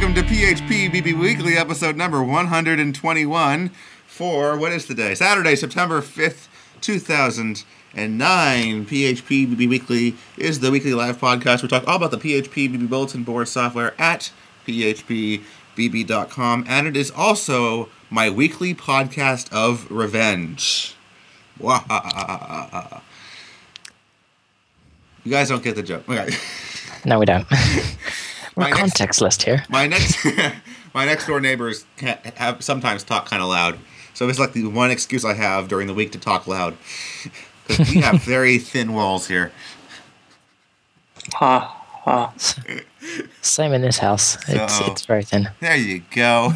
welcome to PHP BB Weekly, episode number 121 for, what is today? Saturday, September 5th, 2009. PHP BB Weekly is the weekly live podcast. We talk all about the PHP BB Bulletin Board software at phpbb.com, and it is also my weekly podcast of revenge. Wah. You guys don't get the joke. Okay. No, we don't. We're contextless here. My next door neighbors have sometimes talk kind of loud, so it's like the one excuse I have during the week to talk loud, because we have very thin walls here. Same in this house. It's very thin. There you go.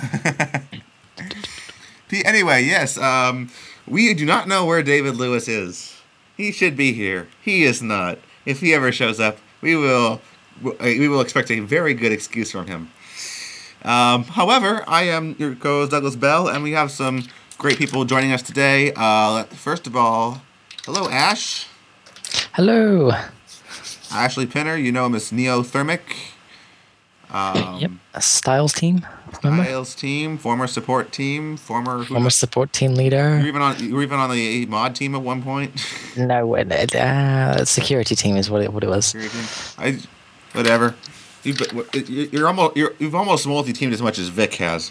Anyway, yes, we do not know where David Lewis is. He should be here. He is not. If he ever shows up, we will expect a very good excuse from him. However, I am your co-host Douglas Bell, and we have some great people joining us today. First of all, hello, Ash. Hello. Ashley Pinner, you know him as Neothermic. Yep, a Styles team. Remember? Styles team, former support team, former support team leader. You were even on the mod team at one point. No, security team is what it was. Whatever. You've almost multi-teamed as much as Vic has.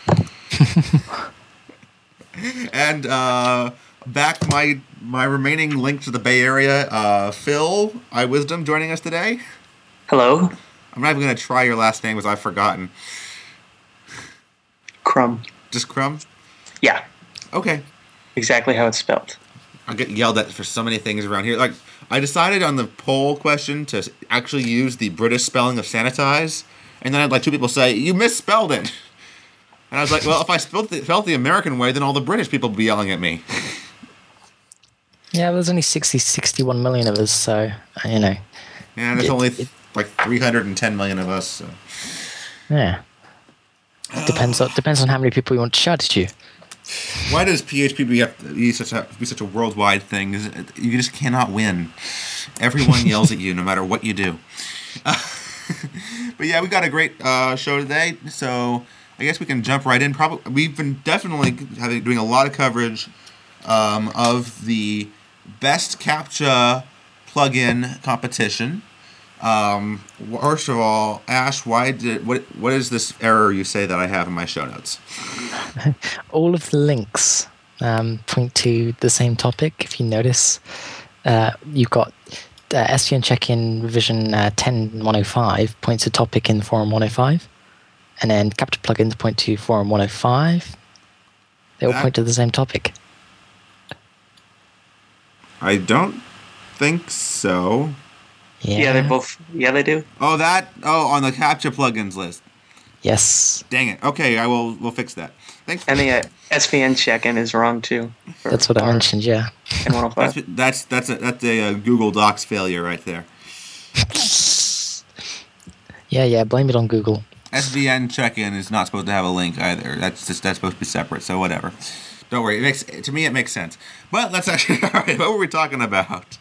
And back my remaining link to the Bay Area, Phil iWisdom joining us today. Hello. I'm not even going to try your last name, as I've forgotten. Crumb. Just Crumb? Yeah. Okay. Exactly how it's spelled. I get yelled at for so many things around here. Like, I decided on the poll question to actually use the British spelling of sanitize, and then I had like two people say, "You misspelled it." And I was like, well, if I spelled the American way, then all the British people would be yelling at me. Yeah, there's only 61 million of us, so, you know. Yeah, there's only like 310 million of us, so. Yeah. Depends on how many people you want to shout at you. Why does PHP have to be such a worldwide thing? You just cannot win. Everyone yells at you no matter what you do. But yeah, we got a great show today, so I guess we can jump right in. We've been definitely doing a lot of coverage of the best CAPTCHA plugin competition. First of all, Ash, what is this error you say that I have in my show notes? All of the links point to the same topic. If you notice, you've got SVN check-in revision 10.105 points to topic in forum 105, and then CAPTCHA plugins point to forum 105. They all point to the same topic. I don't think so. Yeah, they both. Yeah, they do. Oh, on the CAPTCHA plugins list. Yes. Dang it. Okay, we'll fix that. Thanks. And the SVN check-in is wrong too. That's what I mentioned. Yeah. In 105. That's a Google Docs failure right there. Yeah. Blame it on Google. SVN check-in is not supposed to have a link either. That's supposed to be separate. So whatever. Don't worry. To me it makes sense. But let's actually. All right. What were we talking about?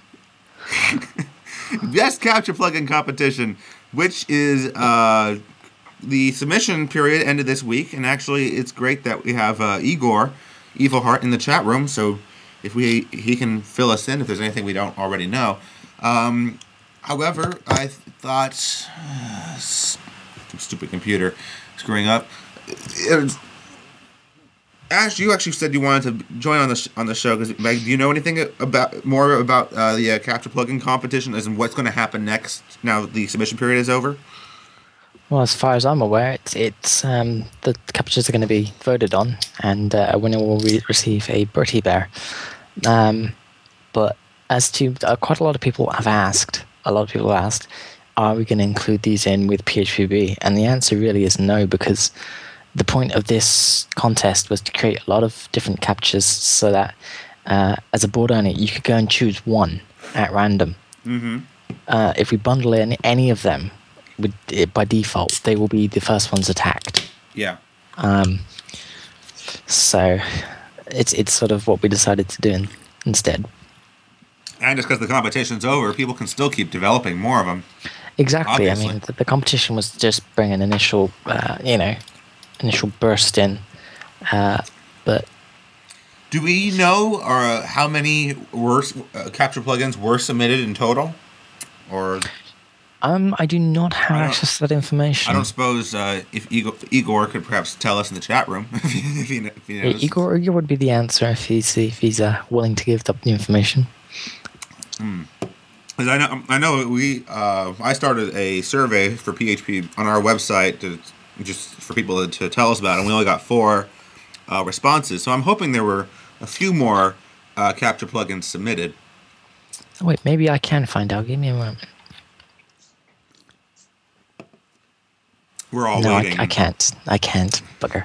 Best CAPTCHA plugin competition, which is the submission period ended this week, and actually it's great that we have Igor Evilheart in the chat room, so if he can fill us in if there's anything we don't already know. However, I thought stupid computer screwing up. Ash, you actually said you wanted to join on the show because do you know anything more about the CAPTCHA plugin competition, as in what's going to happen next now that the submission period is over? Well, as far as I'm aware, it's the CAPTCHAs are going to be voted on, and a winner will receive a Bertie Bear. But as to quite a lot of people have asked, are we going to include these in with PHPB? And the answer really is no, because the point of this contest was to create a lot of different CAPTCHAs so that as a board owner, you could go and choose one at random. Mm-hmm. If we bundle in any of them, by default, they will be the first ones attacked. Yeah. So it's sort of what we decided to do instead. And just because the competition's over, people can still keep developing more of them. Exactly. Obviously. I mean, the competition was just bring an initial, initial burst in, but Do we know how many capture plugins were submitted in total? Or I do not have access to that information. I don't suppose if Igor could perhaps tell us in the chat room if he knows. Igor would be the answer if he's willing to give up the information. Because I know I started a survey for PHP on our website just for people to tell us about it, and we only got 4 responses. So I'm hoping there were a few more capture plugins submitted. Oh, wait, maybe I can find out. Give me a moment. We're all waiting. No, I can't. I can't, bugger.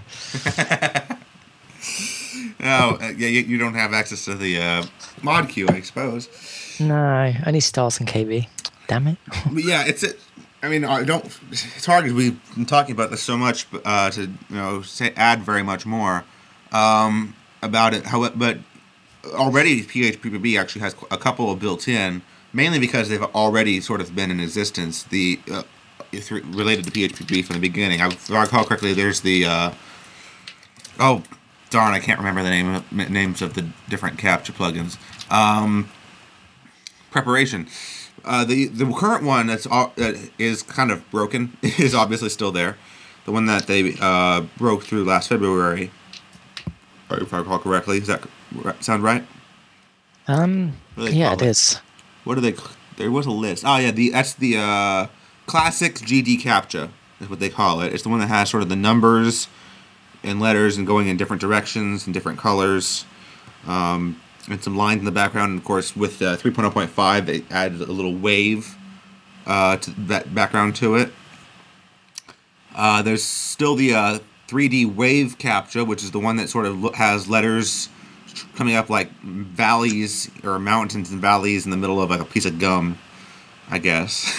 No, you don't have access to the mod queue, I suppose. No, only stars and KB. Damn it. But yeah, it's hard because we've been talking about this so much to add very much more about it. But already PHPBB actually has a couple built in, mainly because they've already sort of been in existence. Related to PHP from the beginning. If I recall correctly, there's the oh darn, I can't remember the names of the different capture plugins. Preparation. The current one that is kind of broken is obviously still there. The one that they broke through last February, if I recall correctly. Does that sound right? Yeah, it is. What do they? There was a list. Oh yeah, that's the Classic GD Captcha is what they call it. It's the one that has sort of the numbers and letters and going in different directions and different colors, and some lines in the background. And of course, with 3.0.5, they added a little wave to that background to it. There's still the 3D Wave Captcha, which is the one that sort of has letters coming up like valleys or mountains and valleys in the middle of like a piece of gum, I guess.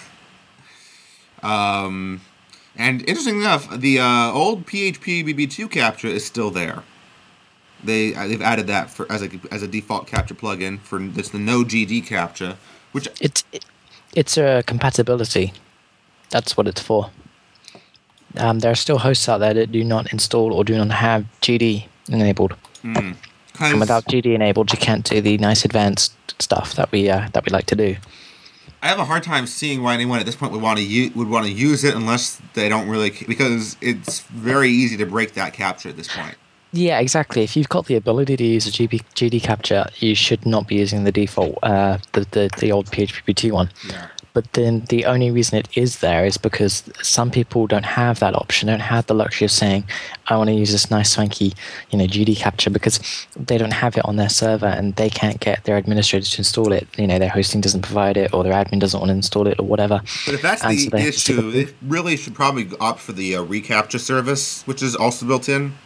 And interesting enough, the old PHP BB2 Captcha is still there. They've added that as a default capture plugin for it's the no GD Captcha, which it's a compatibility. That's what it's for. There are still hosts out there that do not install or do not have GD enabled. And without GD enabled, you can't do the nice advanced stuff that we like to do. I have a hard time seeing why anyone at this point would want to use it unless they don't really, because it's very easy to break that capture at this point. Yeah, exactly. If you've got the ability to use a GD capture, you should not be using the default, the old PHP2 one. Yeah. But then the only reason it is there is because some people don't have that option, don't have the luxury of saying, I want to use this nice swanky, GD capture, because they don't have it on their server and they can't get their administrator to install it. Their hosting doesn't provide it, or their admin doesn't want to install it, or whatever. But if that's the issue, they really should probably opt for the reCAPTCHA service, which is also built in.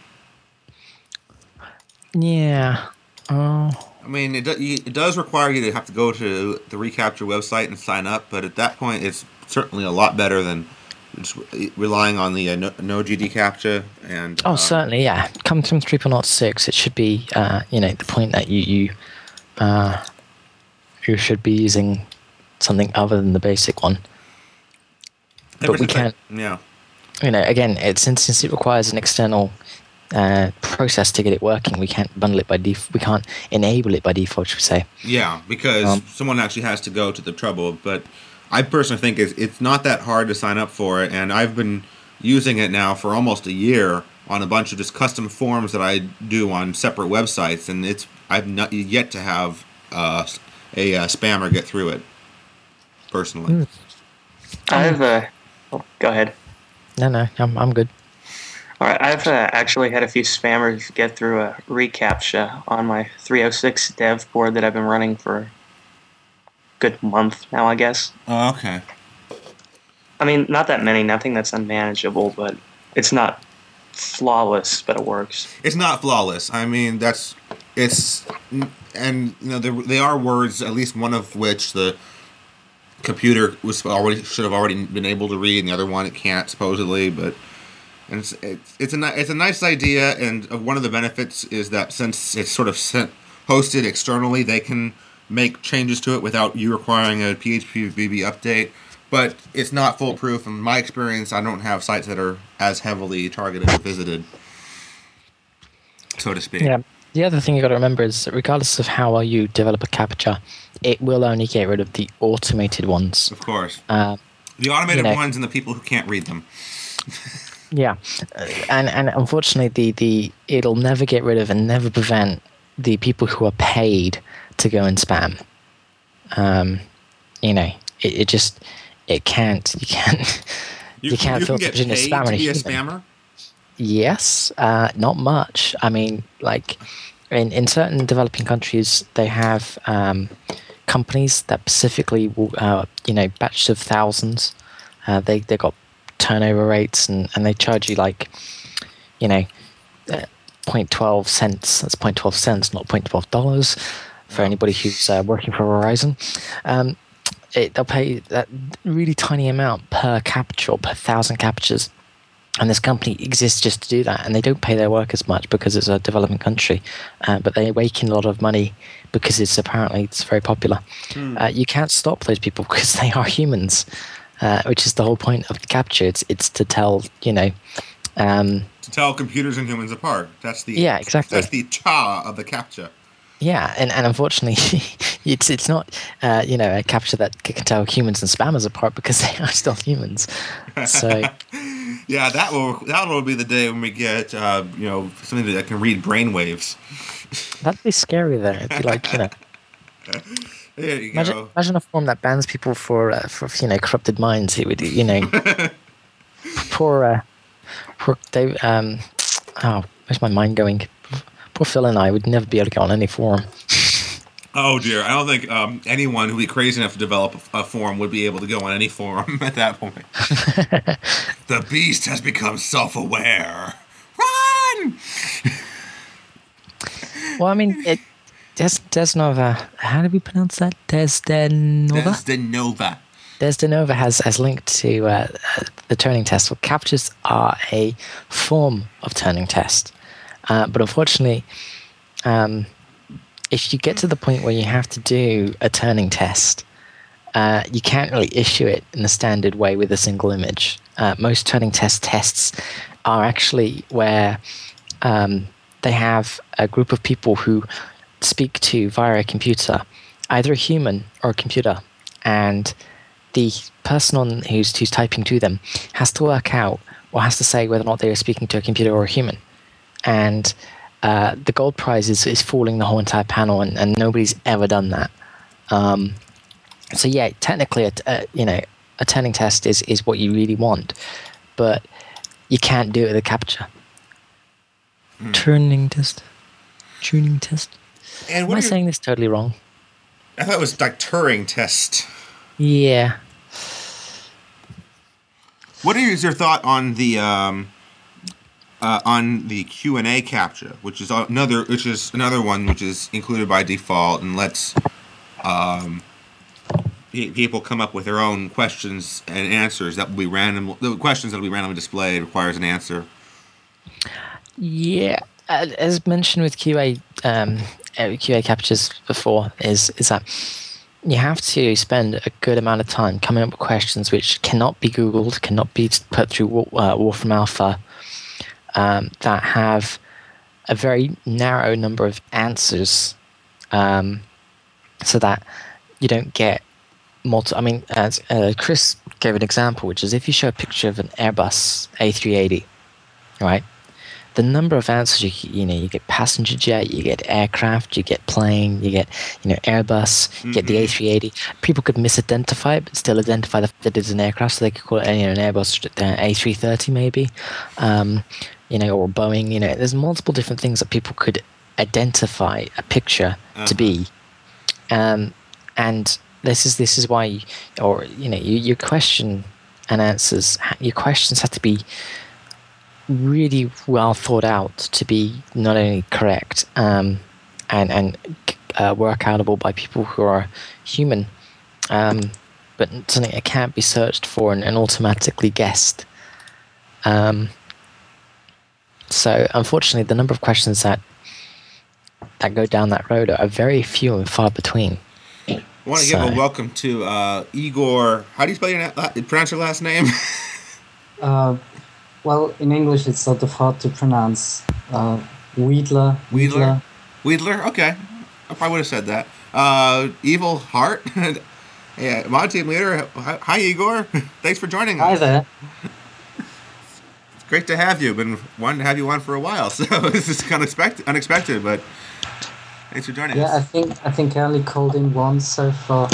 Yeah. I mean, it does require you to have to go to the reCAPTCHA website and sign up, but at that point, it's certainly a lot better than just relying on the no GD Captcha. And certainly, yeah. Come from 3.06, it should be the point that you should be using something other than the basic one. But we can't. Yeah. Again, since it requires an external process to get it working, we can't bundle it by default. We can't enable it by default, should we say? Yeah, because someone actually has to go to the trouble. But I personally think it's not that hard to sign up for it, and I've been using it now for almost a year on a bunch of just custom forms that I do on separate websites, and I've not yet to have a spammer get through it. Personally, I have go ahead. No, I'm good. All right, I've actually had a few spammers get through a reCAPTCHA on my 306 dev board that I've been running for a good month now, I guess. Oh, okay. I mean, not that many, nothing that's unmanageable, but it's not flawless, but it works. It's not flawless. I mean, they are words, at least one of which the computer should have already been able to read, and the other one it can't supposedly, but. And it's a nice idea, and one of the benefits is that since it's sort of hosted externally, they can make changes to it without you requiring a PHP BB update. but it's not foolproof. In my experience, I don't have sites that are as heavily targeted or visited, so to speak. Yeah. The other thing you got to remember is that regardless of how well you develop a captcha, it will only get rid of the automated ones. Of course. The automated ones and the people who can't read them. Yeah, and unfortunately, it'll never get rid of and never prevent the people who are paid to go and spam. It can't. You can't filter between a spammer and a human. Spammer? Yes, not much. I mean, like in certain developing countries, they have companies that specifically will, batches of thousands. They got turnover rates and they charge you 0.12 cents. That's 0.12 cents, not $0.12 for anybody who's working for Verizon. They'll pay that really tiny amount per capture or per 1,000 captures. And this company exists just to do that, and they don't pay their workers much because it's a developing country, but they rake in a lot of money because it's very popular. You can't stop those people because they are humans, which is the whole point of the capture. It's to tell to tell computers and humans apart. That's the exactly. That's the cha of the captcha. Yeah, and unfortunately, it's not a capture that can tell humans and spammers apart because they are still humans. So. Yeah, that will be the day when we get something that can read brainwaves. That'd be scary though. It'd be like There you go. Imagine a form that bans people for corrupted minds. It would poor Dave. Where's my mind going? Poor Phil and I would never be able to get on any forum. Oh dear, I don't think anyone who'd be crazy enough to develop a forum would be able to go on any forum at that point. The beast has become self-aware. Run! Well, I mean, Desnova. How do we pronounce that? Desdenova. Desdenova has linked to the Turing test. Well, captures are a form of Turing test, but unfortunately, if you get to the point where you have to do a Turing test, you can't really issue it in the standard way with a single image. Most Turing tests are actually where they have a group of people who speak to via a computer, either a human or a computer, and the person who's typing to them has to work out or has to say whether or not they are speaking to a computer or a human. And the gold prize is fooling the whole entire panel, and nobody's ever done that. So yeah, technically, a Turing test is what you really want, but you can't do it with a captcha. Turing test. And Am I saying this totally wrong? I thought it was like Turing test. Yeah. What is your thought on the Q&A captcha, which is another one which is included by default and lets people come up with their own questions and answers that will be random. The questions that will be randomly displayed requires an answer. Yeah, as mentioned with QA captures before, is that you have to spend a good amount of time coming up with questions which cannot be Googled, cannot be put through Wolfram Alpha, that have a very narrow number of answers, so that you don't get multiple. I mean, as Chris gave an example, which is if you show a picture of an Airbus A380, right? The number of answers you get passenger jet, you get aircraft, you get plane, you get Airbus, you get the A380. People could misidentify it, but still identify that it's an aircraft, so they could call it an Airbus A330 maybe, or Boeing. There's multiple different things that people could identify a picture to be, and this is why, your question and answers, your questions have to be really well thought out to be not only correct and work outable by people who are human, but something that can't be searched for and automatically guessed. So unfortunately, the number of questions that go down that road are very few and far between. I want to give a welcome to Igor. How do you spell pronounce your last name? Well, in English it's sort of hard to pronounce. Weedler. Weedler? Okay. I probably would have said that. Evil Heart? Yeah, mod team leader. Hi, Igor. Thanks for joining us. Hi there. It's great to have you. Been wanting to have you on for a while, so this is kind of unexpected, but thanks for joining us. Yeah, I think I only called in once so far.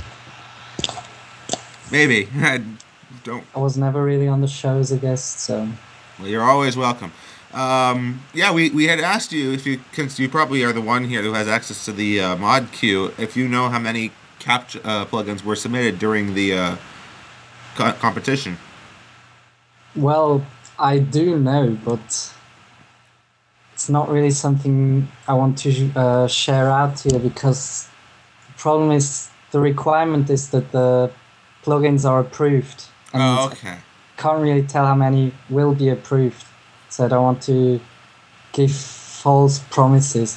Maybe. I was never really on the show as a guest, so. Well, you're always welcome. Yeah, we had asked you since you probably are the one here who has access to the mod queue, if you know how many CAPTCHA plugins were submitted during the competition. Well, I do know, but it's not really something I want to share out here, because the problem is the requirement is that the plugins are approved. And okay. Can't really tell how many will be approved, so I don't want to give false promises.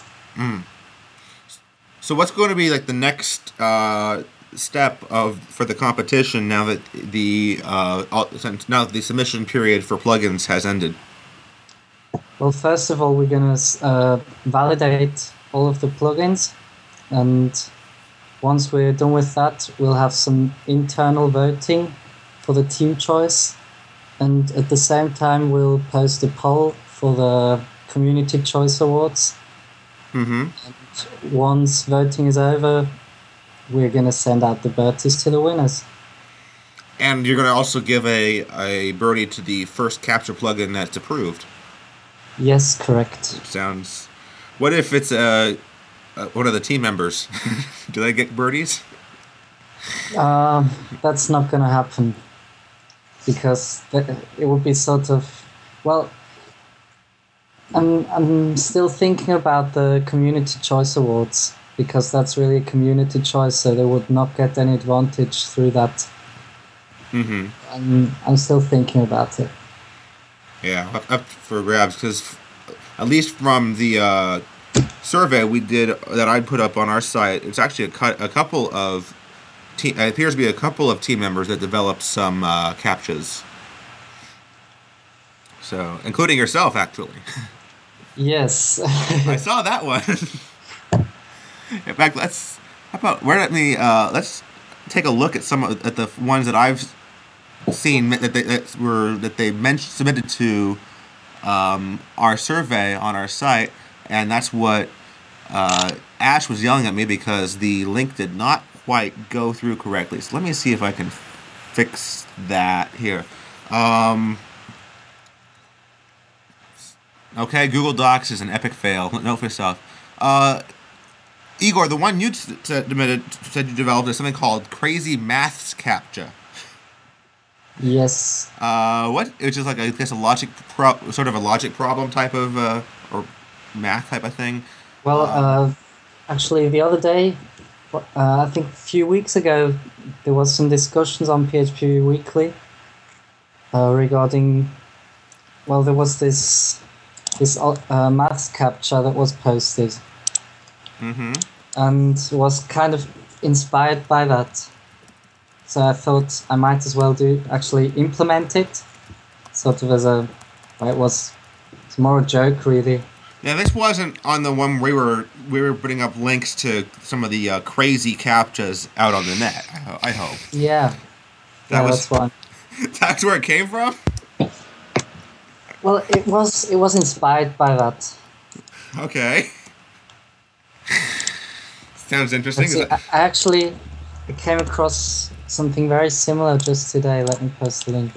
So what's going to be like the next step for the competition now that the submission period for plugins has ended? Well, first of all, we're going to validate all of the plugins, and once we're done with that, we'll have some internal voting for the team choice, and at the same time, we'll post a poll for the Community Choice Awards. Mm-hmm. And once voting is over, we're going to send out the birdies to the winners. And you're going to also give a birdie to the first CAPTCHA plugin that's approved. Yes, correct. Sounds. What if it's one of the team members? Do they get birdies? That's not going to happen, because it would be sort of, well, I'm still thinking about the Community Choice Awards, because that's really a community choice, so they would not get any advantage through that. Mm-hmm. I'm still thinking about it. Yeah, up for grabs, because at least from the survey we did that I put up on our site, it's actually a couple of it appears to be a couple of team members that developed some CAPTCHAs. So, including yourself, actually. Yes. I saw that one. In fact, let's take a look at at the ones that I've seen that they submitted to our survey on our site, and that's what Ash was yelling at me because the link did not quite go through correctly. So let me see if I can fix that here. Okay, Google Docs is an epic fail. Note for yourself. Igor, the one you said you developed is something called Crazy Maths CAPTCHA. Yes. What? It's just like a logic problem type of or math type of thing. Well, actually, the other day, I think a few weeks ago, there was some discussions on PHP Weekly regarding. Well, there was this maths CAPTCHA that was posted. Mm-hmm. And was kind of inspired by that. So I thought I might as well actually implement it, sort of as it's more a joke, really. Yeah, this wasn't on the one we were putting up links to some of the crazy CAPTCHAs out on the net. I hope. Yeah. That's one. That's where it came from. Well, it was inspired by that. Okay. Sounds interesting. I came across something very similar just today. Let me post the link.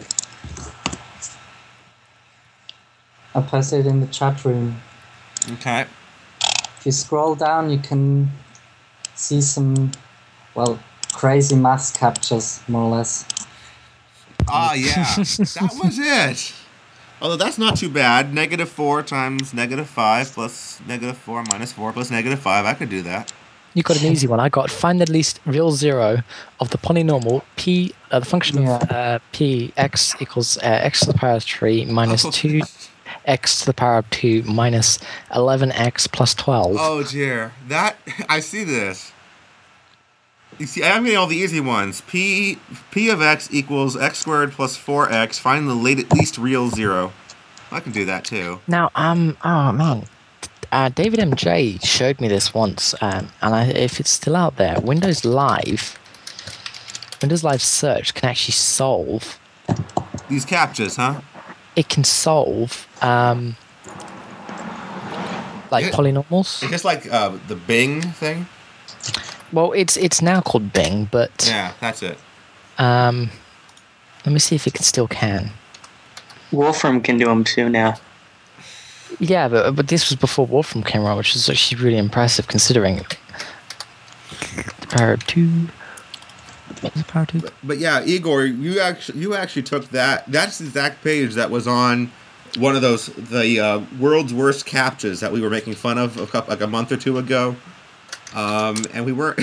I posted it in the chat room. Okay. If you scroll down, you can see some, crazy maths CAPTCHAs, more or less. Ah, yeah. That was it. Although that's not too bad. -4 times -5 plus -4 minus 4 plus -5. I could do that. You got an easy one. I got find the least real zero of the polynomial p. The function of p x equals x to the power of 3 minus 2 x to the power of 2 minus 11x plus 12. Oh dear, I see this. You see, I'm getting all the easy ones. P of x equals x squared plus 4x. Find the least real zero. I can do that too. Now, oh man, David MJ showed me this once, and if it's still out there, Windows Live Search can actually solve These captchas, huh? It can solve polynomials. It's just like the Bing thing. Well, it's now called Bing, but Yeah, that's it. let me see if it still can. Wolfram can do them too now. Yeah, but this was before Wolfram came around, which is actually really impressive considering the power of 2. The power of 2. But yeah, Igor, you actually took that. That's the exact page that was on one of the world's worst captchas that we were making fun of like a month or two ago. And we weren't.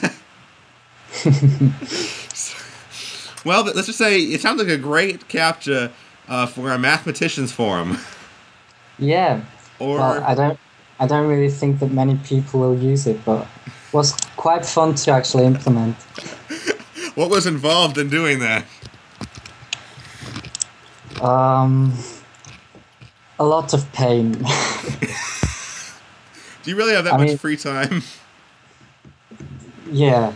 Well, let's just say it sounds like a great captcha for a mathematicians forum. Yeah. Or well, I don't really think that many people will use it, but it was quite fun to actually implement. What was involved in doing that? A lot of pain. Do you really have that much free time? Yeah.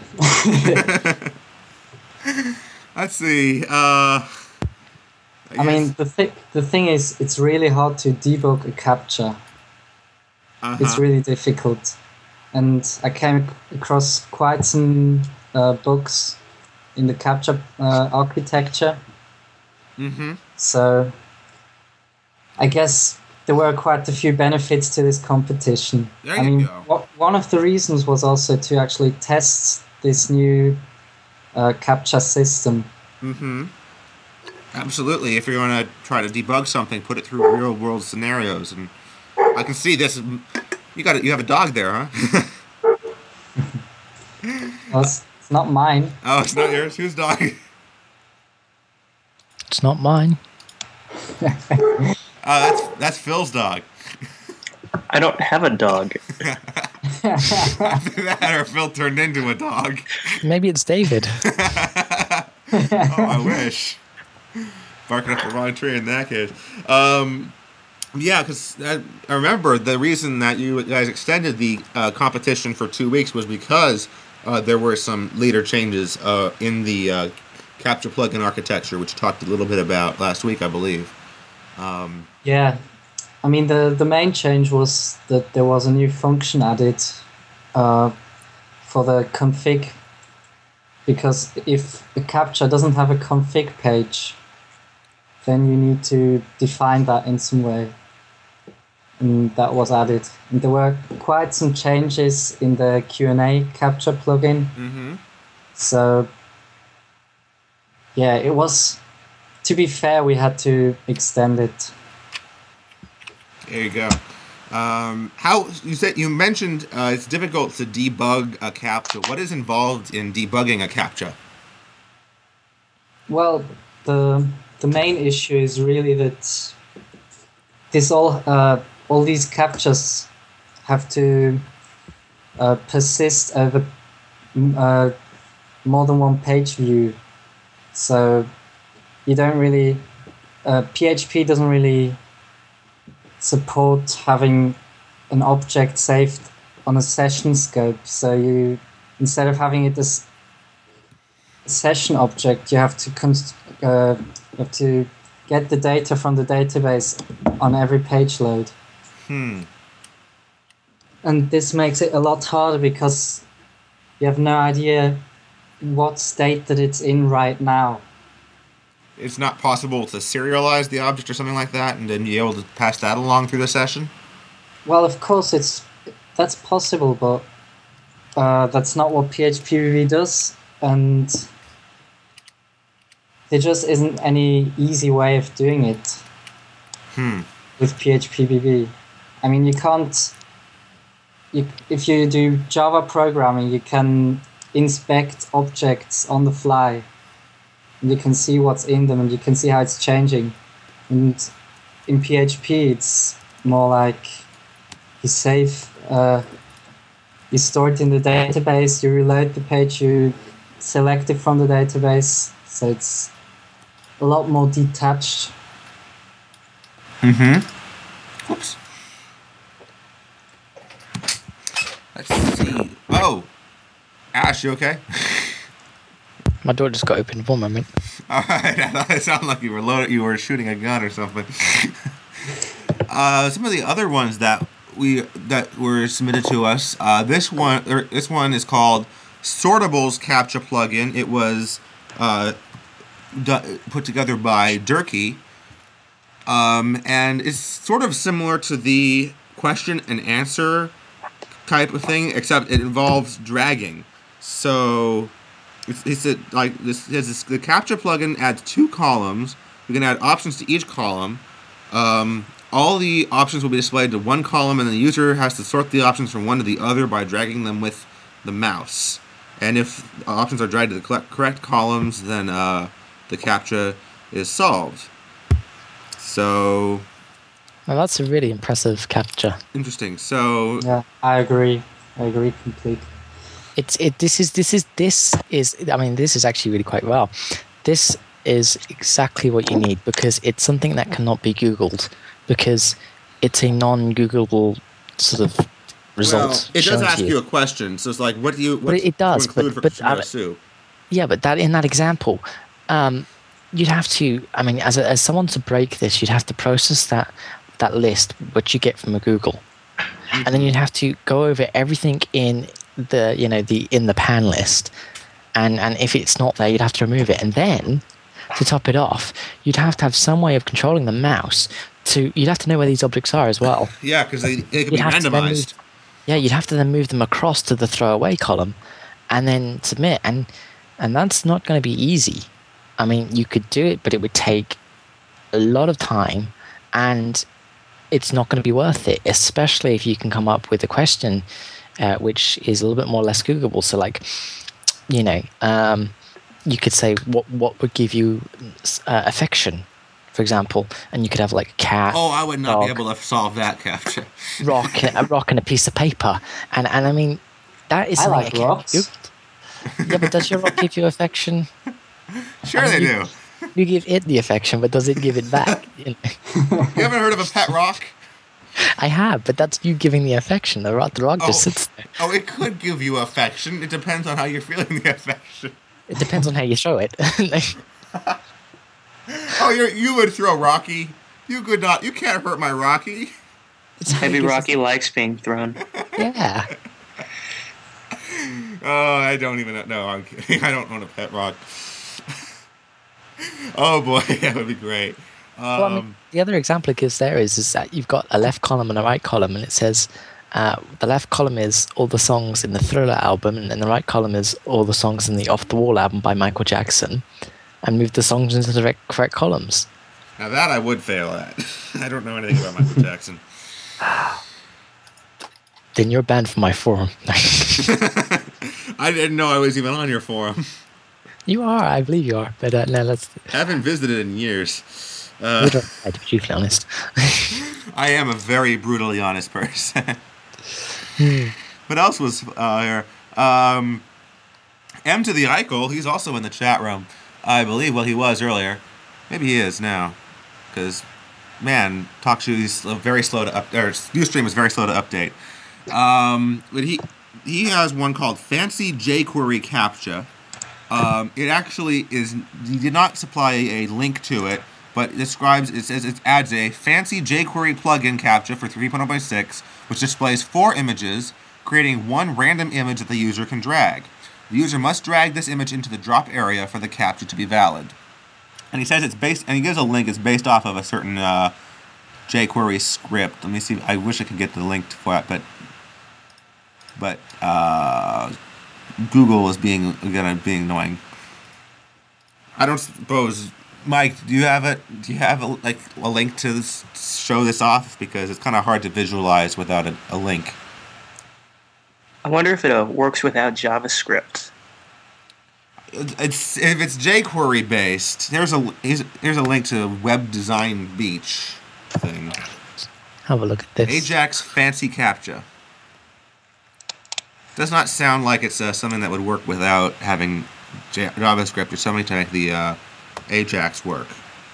Let's see. I mean, the thing is, it's really hard to debug a captcha. It's really difficult, and I came across quite some books in the captcha architecture. Mm-hmm. So, I guess there were quite a few benefits to this competition. There you go. One of the reasons was also to actually test this new captcha system. Mm-hmm. Absolutely. If you're going to try to debug something, put it through real-world scenarios. And I can see this. You have a dog there, huh? Well, it's not mine. Oh, it's not yours? Whose dog? It's not mine. That's Phil's dog. I don't have a dog. Either that or Phil turned into a dog. Maybe it's David. Oh, I wish. Barking up the wrong tree in that case. Yeah, because I remember the reason that you guys extended the competition for 2 weeks was because there were some later changes in the captcha plugin architecture, which you talked a little bit about last week, I believe. Yeah. I mean, the main change was that there was a new function added for the config, because if a captcha doesn't have a config page, then you need to define that in some way. And that was added. And there were quite some changes in the Q&A captcha plugin. Mm-hmm. So, yeah, it was, to be fair, we had to extend it. There you go. You mentioned it's difficult to debug a captcha. What is involved in debugging a captcha? Well, the main issue is really that this all these captchas have to persist over more than one page view. So you don't really PHP doesn't really support having an object saved on a session scope. So you, instead of having it as a session object, you have to get the data from the database on every page load. And this makes it a lot harder because you have no idea what state that it's in right now. It's not possible to serialize the object or something like that and then be able to pass that along through the session? Well, of course, that's possible, but that's not what PHPBB does, and there just isn't any easy way of doing it with PHPBB. I mean, you can't... if you do Java programming, you can inspect objects on the fly. And you can see what's in them, and you can see how it's changing. And in PHP, it's more like you save You store it in the database, you reload the page, you select it from the database, so it's a lot more detached. Whoops. Let's see. Oh, Ash, you okay? My door just got open for a moment. All right, I thought it sounded like you were shooting a gun or something. Some of the other ones that were submitted to us. This one is called Sortable's CAPTCHA plugin. It was put together by Durkee, and it's sort of similar to the question and answer type of thing, except it involves dragging. So the CAPTCHA plugin adds 2 columns. You can add options to each column. All the options will be displayed to one column, and the user has to sort the options from one to the other by dragging them with the mouse. And if options are dragged to the correct columns, then the CAPTCHA is solved. So, Well, that's a really impressive CAPTCHA. interesting. So, Yeah, I agree completely. This is actually really quite well. This is exactly what you need, because it's something that cannot be Googled, because it's a non-Googleable sort of result. well, it does ask you a question. So it's like, what it does, include for Kashmir Sue? Yeah, but that in that example, you'd have to. I mean, as someone to break this, you'd have to process that list, which you get from a Google, and then you'd have to go over everything in the pan list, and if it's not there, you'd have to remove it, and then to top it off, you'd have to have some way of controlling the mouse. You'd have to know where these objects are as well. Yeah, because they can be randomized. You'd have to then move them across to the throwaway column, and then submit, and that's not going to be easy. I mean, you could do it, but it would take a lot of time, and it's not going to be worth it, especially if you can come up with a question which is a little bit more less Googleable. So, like, you could say what would give you affection, for example, and you could have like a cat. Oh, I would not dog, be able to solve that CAPTCHA. a rock and a piece of paper, and I mean that is I something like that can rocks. be Googled. Yeah, but does your rock give you affection? Sure they do. You give it the affection, but does it give it back? You haven't heard of a pet rock? I have, but that's you giving the affection. The rock just sits there. Oh, it could give you affection. It depends on how you're feeling the affection. It depends on how you throw it. Oh, you would throw Rocky. You could not. You can't hurt my Rocky. It's how Maybe you give Rocky likes being thrown. Yeah. Oh, I don't even know. I'm kidding. I don't own a pet rock. Oh boy, that would be great. Well, I mean, the other example it gives there is that you've got a left column and a right column, and it says the left column is all the songs in the Thriller album, and the right column is all the songs in the Off the Wall album by Michael Jackson, and move the songs into the correct columns. Now that I would fail at. I don't know anything about Michael Jackson. Then you're banned from my forum. I didn't know I was even on your forum. You are, I believe you are, but no, let's. I haven't visited in years. We don't try to be truthfully honest. I am a very brutally honest person. What else was here? M to the Eichel, he's also in the chat room, I believe. Well, he was earlier. Maybe he is now. Because, man, TalkShoe is very slow to Ustream is very slow to update. But he has one called Fancy jQuery CAPTCHA. It actually is. He did not supply a link to it, but it says it adds a fancy jQuery plugin CAPTCHA for 3.0.6, which displays 4 images, creating one random image that the user can drag. The user must drag this image into the drop area for the CAPTCHA to be valid. And he says it's based, and he gives a link. It's based off of a certain jQuery script. Let me see. I wish I could get the link for it, but Google is being annoying. I don't suppose, Mike. Do you have a link to this, show this off? Because it's kind of hard to visualize without a link. I wonder if it works without JavaScript. If it's jQuery based, here's a link to Web Design Beach thing. Have a look at this. Ajax Fancy CAPTCHA. Does not sound like it's something that would work without having JavaScript or something to make the Ajax work.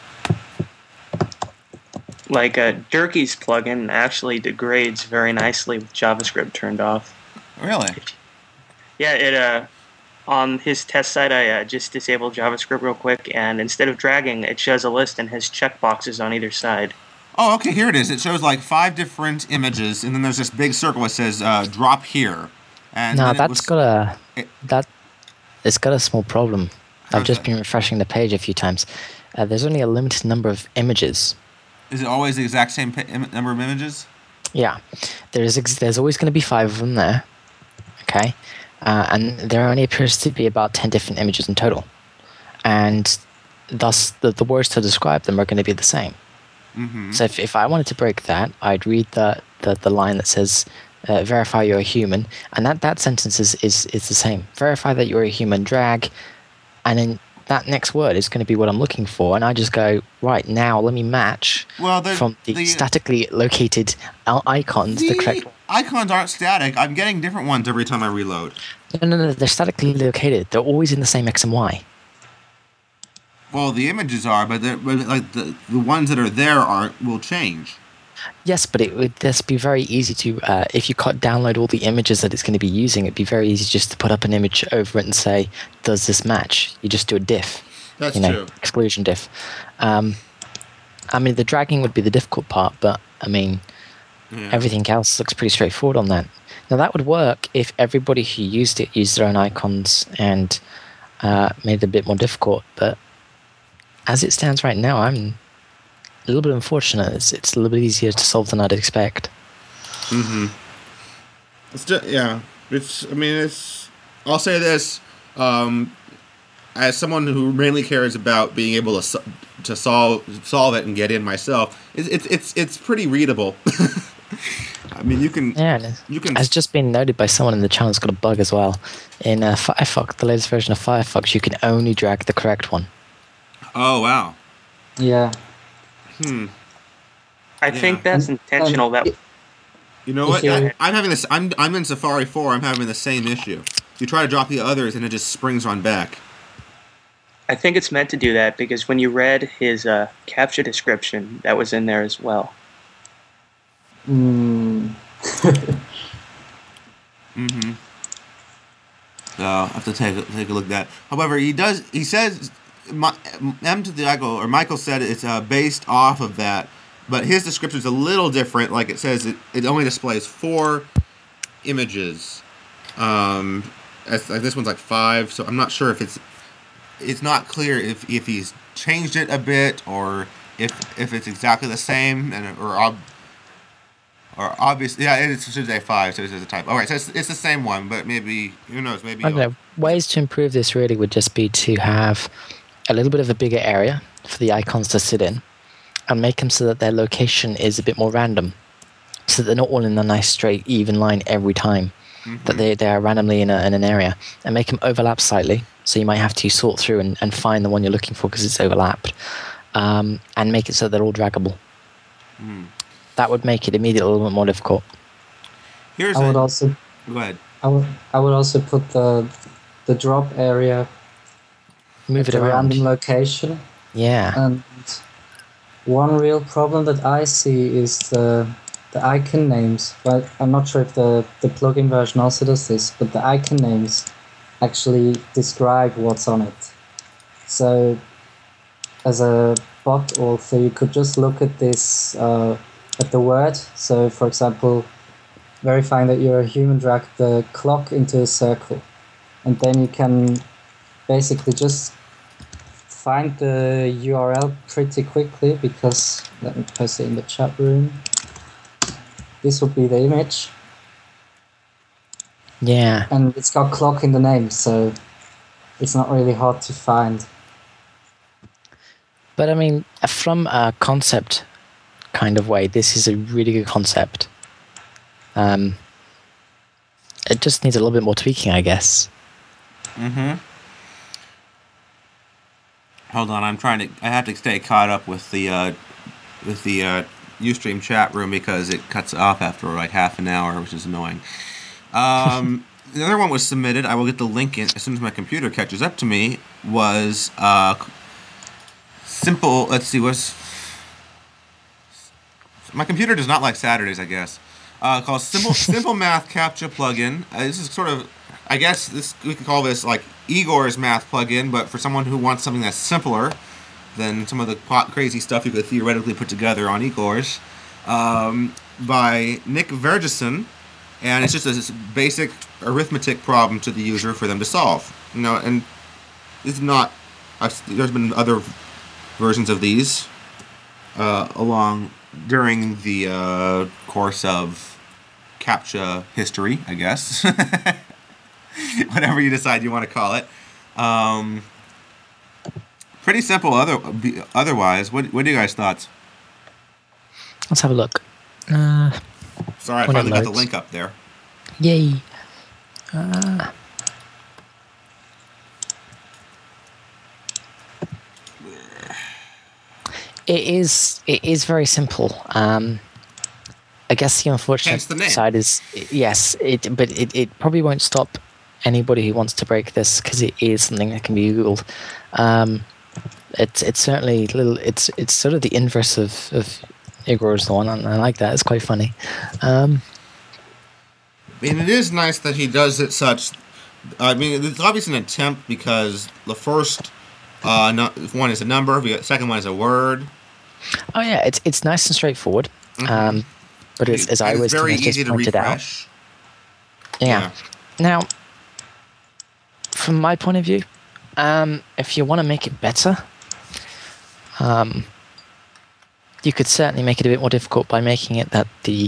Like Durkey's plugin actually degrades very nicely with JavaScript turned off. Really? Yeah, it on his test site, I just disabled JavaScript real quick, and instead of dragging, it shows a list and has checkboxes on either side. Oh, okay, here it is. It shows like 5 different images, and then there's this big circle that says drop here. And No, it's got a small problem. I've just been refreshing the page a few times. There's only a limited number of images. Is it always the exact same number of images? Yeah, there's always going to be 5 of them there. Okay, and there only appears to be about 10 different images in total, and thus the words to describe them are going to be the same. Mm-hmm. So if I wanted to break that, I'd read the line that says verify you're a human, and that sentence is the same. Verify that you're a human, drag, and then that next word is going to be what I'm looking for, and I just go, right, now let me match from the statically located icons the correct one. Icons aren't static. I'm getting different ones every time I reload. No, they're statically located. They're always in the same X and Y. Well, the images are, but like the ones that are there will change. Yes, but it would just be very easy to, if you download all the images that it's going to be using, it'd be very easy just to put up an image over it and say, does this match? You just do a diff. That's true. Exclusion diff. I mean, the dragging would be the difficult part, but, I mean, everything else looks pretty straightforward on that. Now, that would work if everybody who used it used their own icons and made it a bit more difficult, but as it stands right now, I'm a little bit unfortunate. It's a little bit easier to solve than I'd expect. Mm-hmm. I'll say this, as someone who mainly cares about being able to solve it and get in myself, it's pretty readable. I mean, you can. As just been noted by someone in the channel, it's got a bug as well. In Firefox, the latest version of Firefox, you can only drag the correct one. Oh wow. Yeah. I think that's intentional. You know what? I'm having this. I'm in Safari 4. I'm having the same issue. You try to drop the others, and it just springs on back. I think it's meant to do that because when you read his CAPTCHA description, that was in there as well. So I have to take a look at that. However, he says Michael said it's based off of that, but his description is a little different. Like it says it only displays 4 images. This one's like 5, so I'm not sure if it's not clear if he's changed it a bit or if it's exactly the same or obviously, yeah, it should say 5, so it says a type. All right, so it's the same one, but maybe, who knows, maybe... I don't know. Ways to improve this really would just be to have a little bit of a bigger area for the icons to sit in and make them so that their location is a bit more random, so that they're not all in a nice, straight, even line every time, that they are randomly in an area, and make them overlap slightly, so you might have to sort through and find the one you're looking for because it's overlapped, and make it so they're all draggable. That would make it immediately a little bit more difficult. Go ahead. I would also put the drop area Move it at a around. random location. Yeah. And one real problem that I see is the icon names. But I'm not sure if the plugin version also does this, but the icon names actually describe what's on it. So as a bot author, you could just look at this at the word. So for example, verifying that you're a human, drag the clock into a circle, and then you can basically just find the URL pretty quickly, because let me post it in the chat room. This would be the image. Yeah. And it's got clock in the name, so it's not really hard to find. But I mean, from a concept kind of way, this is a really good concept. It just needs a little bit more tweaking, I guess. Hold on, I have to stay caught up with the Ustream chat room because it cuts off after like half an hour, which is annoying. the other one was submitted. I will get the link in as soon as my computer catches up to me. Was simple. Let's see. Was my computer does not like Saturdays, I guess. Called Simple Math CAPTCHA plugin. This is sort of, I guess we could call this like Igor's math plugin, but for someone who wants something that's simpler than some of the crazy stuff you could theoretically put together on Igor's, by Nick Vergeson, and it's just a basic arithmetic problem to the user for them to solve. And it's not. There's been other versions of these during the course of CAPTCHA history, I guess. Whatever you decide you want to call it. Pretty simple otherwise. What are you guys' thoughts? Let's have a look. Sorry, I finally got the link up there. Yay. It is very simple. I guess the unfortunate side is yes, but it probably won't stop anybody who wants to break this because it is something that can be Googled. It's certainly little. It's sort of the inverse of Igor's the one, and I like that. It's quite funny. I mean, it is nice that he does it such. I mean, it's obviously an attempt because the first one is a number, the second one is a word. Oh yeah, it's nice and straightforward. Mm-hmm. But as I was very easy just to pointed refresh. Out. Yeah. Now, from my point of view, if you want to make it better, you could certainly make it a bit more difficult by making it that the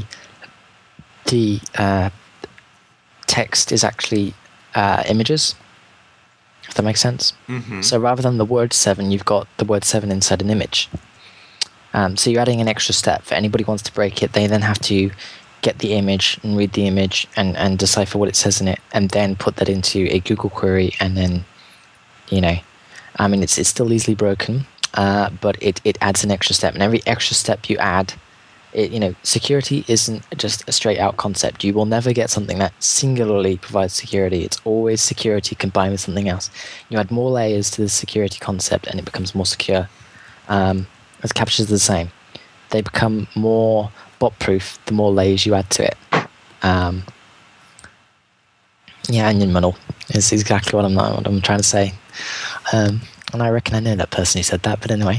text is actually images, if that makes sense. Mm-hmm. So rather than the word 7, you've got the word 7 inside an image. So you're adding an extra step. For anybody who wants to break it, they then have to get the image and read the image and decipher what it says in it, and then put that into a Google query, and then, I mean, it's still easily broken, but it adds an extra step. And every extra step you add, security isn't just a straight out concept. You will never get something that singularly provides security. It's always security combined with something else. You add more layers to the security concept and it becomes more secure. As CAPTCHAs are the same. They become more bot-proof the more layers you add to it. Onion muddle is exactly what I'm trying to say. And I reckon I know that person who said that, but anyway.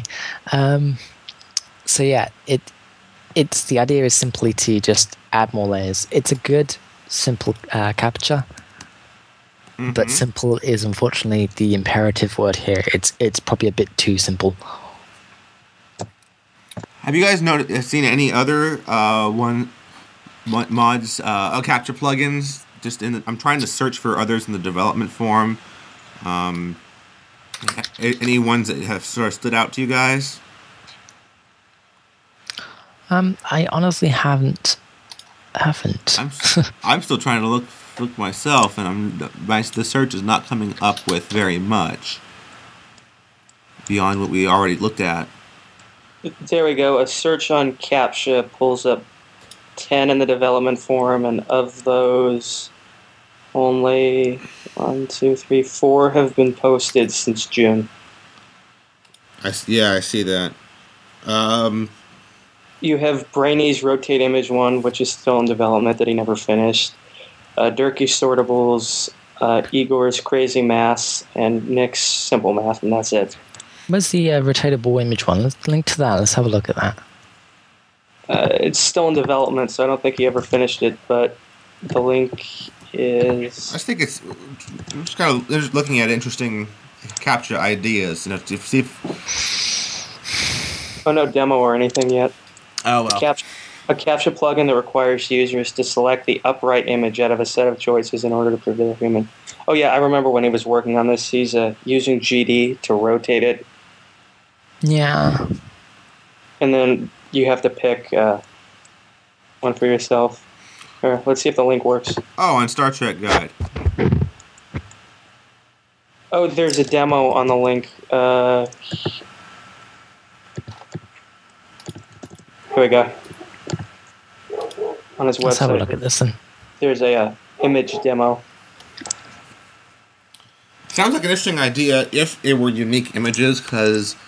So yeah, it's the idea is simply to just add more layers. It's a good, simple CAPTCHA, mm-hmm. but simple is unfortunately the imperative word here. It's probably a bit too simple. Have you guys seen any other mods, CAPTCHA plugins? I'm trying to search for others in the development forum. Any ones that have sort of stood out to you guys? I honestly haven't. I'm still trying to look myself, and the search is not coming up with very much beyond what we already looked at. There we go. A search on CAPTCHA pulls up 10 in the development forum, and of those, only 4 have been posted since June. I see that. You have Brainy's Rotate Image 1, which is still in development that he never finished. Durkee Sortables, Igor's Crazy Math, and Nick's Simple Math, and that's it. Where's the rotatable image one? Let's link to that. Let's have a look at that. It's still in development, so I don't think he ever finished it, but the link is... I think it's... I'm just kind of looking at interesting CAPTCHA ideas, to see if... Oh, no demo or anything yet. Oh, well. A CAPTCHA plugin that requires users to select the upright image out of a set of choices in order to prove they're human. Oh, yeah, I remember when he was working on this, he's using GD to rotate it. Yeah. And then you have to pick one for yourself. Here, let's see if the link works. Oh, on Star Trek Guide. Oh, there's a demo on the link. Here we go. On his website. Let's have a look at this then. There's a image demo. Sounds like an interesting idea if it were unique images, because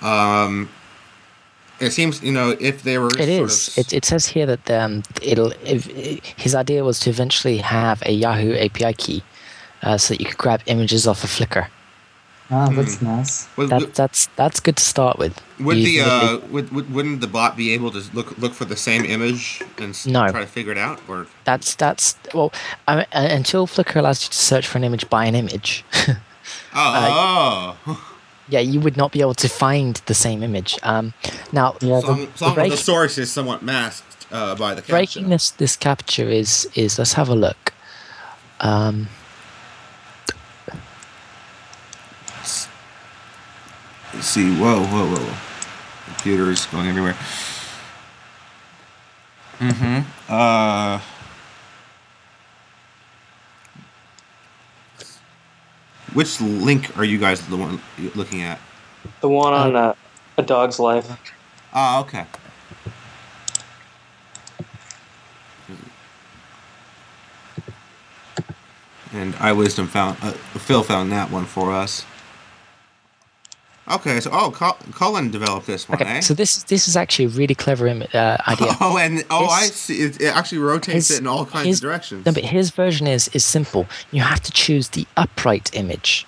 it seems, if they were. It is. It says here that his idea was to eventually have a Yahoo API key, so that you could grab images off of Flickr. Ah, that's nice. That's good to start with. Wouldn't the bot be able to look for the same image and No. try to figure it out? Or until Flickr allows you to search for an image by an image. Yeah, you would not be able to find the same image. Now, Yeah, the source is somewhat masked by the captcha. breaking this capture is let's have a look. Let's see. Whoa. Computer is going everywhere. Which link are you guys the one looking at? The one on A Dog's Life. Ah, okay. And Phil found that one for us. Okay, so Cullen developed this one, Okay, eh? so this is actually a really clever idea. I see. It actually rotates it in all kinds of directions. No, but his version is simple. You have to choose the upright image.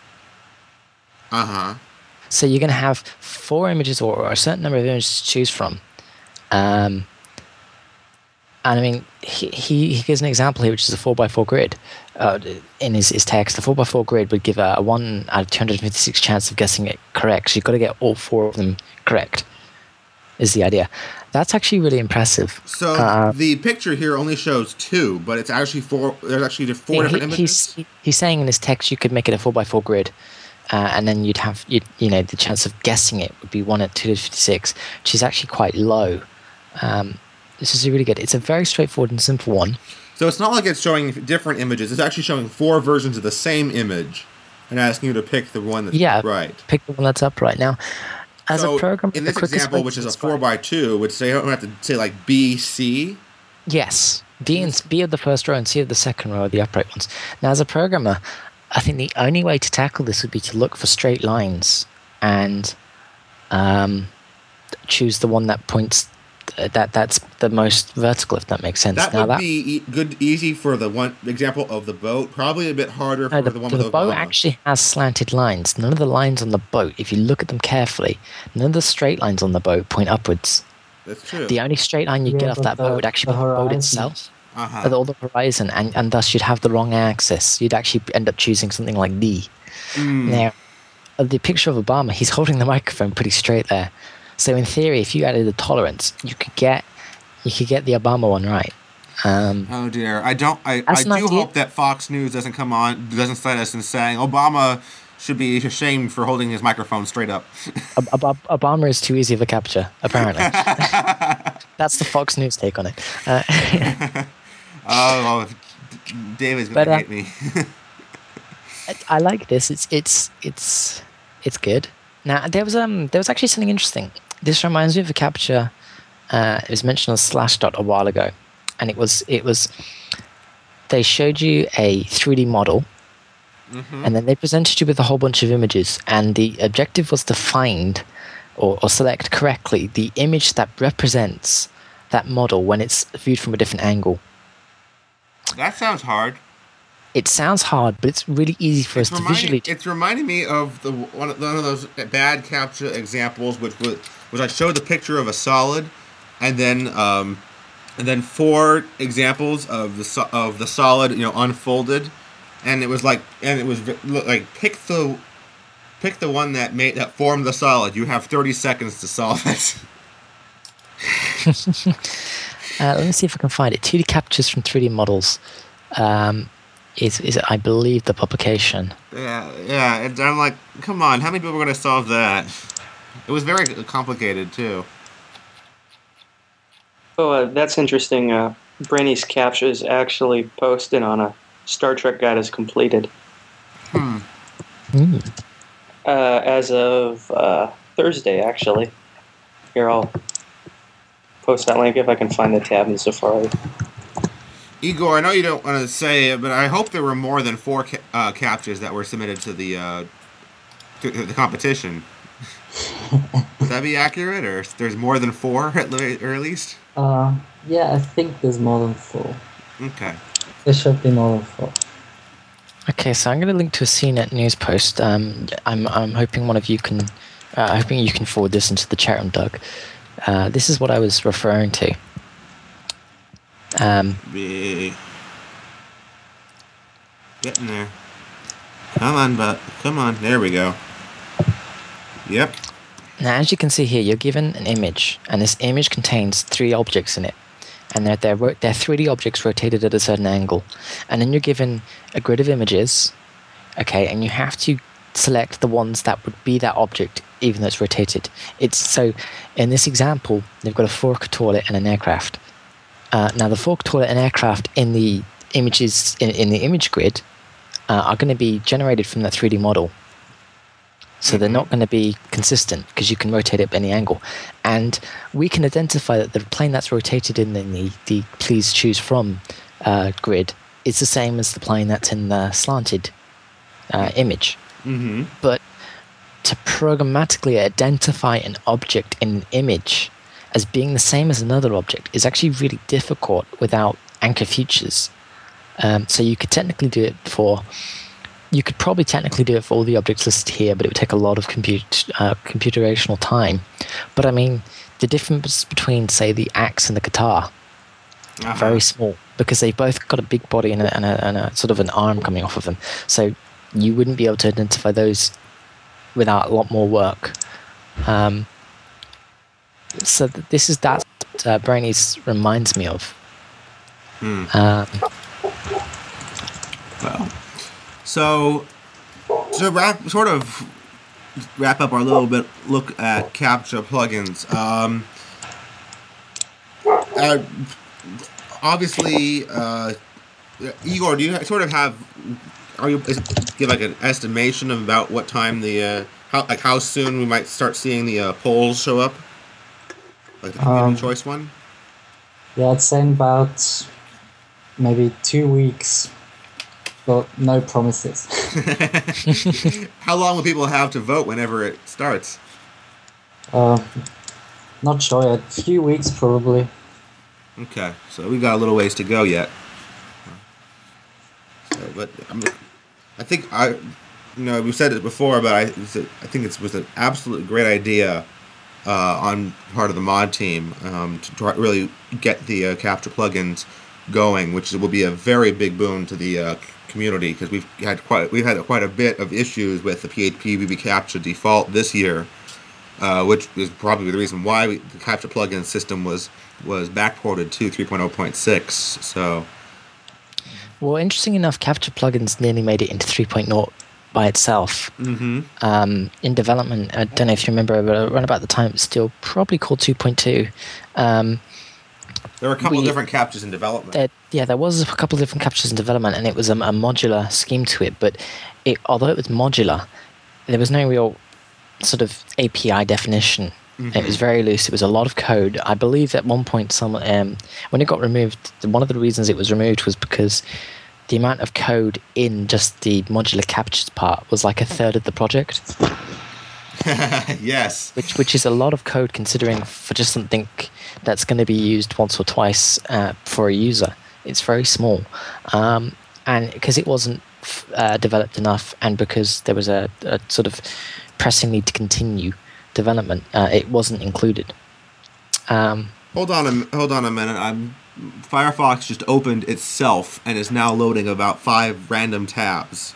So you're going to have 4 images or a certain number of images to choose from. And I mean, he gives an example here, which is a 4x4 grid. In his text, the 4x4 grid would give a 1 out of 256 chance of guessing it correct. So you've got to get all 4 of them correct, is the idea. That's actually really impressive. So the picture here only shows 2, but it's actually 4. There's actually 4 different images. He's saying in his text you could make it a 4x4 grid. And then you'd have the chance of guessing it would be 1 at 256, which is actually quite low. This is really good. It's a very straightforward and simple one. So it's not like it's showing different images. It's actually showing 4 versions of the same image and asking you to pick the one that's right. Pick the one that's upright. Now, as a program, in this example, which is a 4x2, would say I don't have to say like B, C. Yes, B of the first row and C of the second row are the upright ones. Now, as a programmer, I think the only way to tackle this would be to look for straight lines and choose the one that points that's the most vertical, if that makes sense. That would be easy for the one example of the boat. Probably a bit harder for the one with the boat actually has slanted lines. None of the lines on the boat, if you look at them carefully, none of the straight lines on the boat point upwards. That's true. The only straight line you'd get off that boat would actually be the boat itself. Or the horizon, and thus you'd have the wrong axis. You'd actually end up choosing something like D. Now, the picture of Obama, he's holding the microphone pretty straight there. So in theory, if you added a tolerance, you could get the Obama one right. Oh dear, I do hope that Fox News doesn't cite us in saying Obama should be ashamed for holding his microphone straight up. Obama is too easy of a capture, apparently. That's the Fox News take on it. David's gonna hate me. I like this. It's good. Now there was actually something interesting. This reminds me of a capture. It was mentioned on Slashdot a while ago, and it was they showed you a 3D model, and then they presented you with a whole bunch of images, and the objective was to find or select correctly the image that represents that model when it's viewed from a different angle. That sounds hard. It sounds hard, but it's really easy for us to visually. It's reminding me of one of those bad captcha examples, which I showed the picture of a solid, and then 4 examples of the solid, unfolded, and it was like pick the one that formed the solid. You have 30 seconds to solve it. Let me see if I can find it. 2D captures from 3D models. Is I believe the publication. Yeah. And I'm like, come on, how many people are going to solve that? It was very complicated too. Oh, that's interesting. Brainy's captcha is actually posted on a Star Trek Guide as completed. As of Thursday, actually. Here, I'll post that link if I can find the tab in Safari. Igor, I know you don't want to say it, but I hope there were more than 4 captures that were submitted to the competition. Would that be accurate, or there's more than 4 or at least? Yeah, I think there's more than 4. Okay. There should be more than 4. Okay, so I'm going to link to a CNET news post. I'm hoping one of you can, hoping you can forward this into the chat room, Doug. This is what I was referring to. Be getting there. Come on. There we go. Yep. Now, as you can see here, you're given an image, and this image contains 3 objects in it. And they're 3D objects rotated at a certain angle. And then you're given a grid of images, okay, and you have to select the ones that would be that object, even though it's rotated. So, in this example, they've got a fork toilet and an aircraft. Now, the fork toilet and aircraft in the images in the image grid are going to be generated from that 3D model. So they're not going to be consistent because you can rotate it at any angle. And we can identify that the plane that's rotated in the please choose from grid is the same as the plane that's in the slanted image. Mm-hmm. But to programmatically identify an object in an image as being the same as another object is actually really difficult without anchor features. So you could technically do it for... You could probably technically do it for all the objects listed here, but it would take a lot of computational time. But I mean, the difference between, say, the axe and the guitar, very small, because they've both got a big body and a sort of an arm coming off of them. So you wouldn't be able to identify those without a lot more work. So that's what Brainy's reminds me of. Well. So, to wrap up our little bit look at CAPTCHA plugins. Obviously, Igor, do you sort of have? Give like an estimation of about what time how soon we might start seeing the polls show up, like the community choice one? Yeah, I'd say in about maybe 2 weeks. But no promises. How long will people have to vote whenever it starts? Not sure. A few weeks probably. Okay, so we got a little ways to go yet. So, but I think we've said it before, but I think it was an absolute great idea on part of the mod team to try really get the CAPTCHA plugins going, which will be a very big boon to the community, because we've had quite a bit of issues with the PHP BB CAPTCHA default this year, which is probably the reason why the CAPTCHA plugin system was backported to 3.0.6. So, well, interesting enough, CAPTCHA plugins nearly made it into 3.0 by itself. Mm-hmm. In development, I don't know if you remember, but around about the time it was still probably called 2.2. There were a couple of different CAPTCHAs in development. There was a couple of different CAPTCHAs in development, and it was a modular scheme to it. But although it was modular, there was no real sort of API definition. Mm-hmm. It was very loose. It was a lot of code. I believe at one point, when it got removed, one of the reasons it was removed was because the amount of code in just the modular CAPTCHAs part was like a third of the project. Yes. Which is a lot of code, considering for just something that's going to be used once or twice for a user. It's very small. And because it wasn't developed enough, and because there was a sort of pressing need to continue development, it wasn't included. Hold on a minute. Firefox just opened itself and is now loading about 5 random tabs.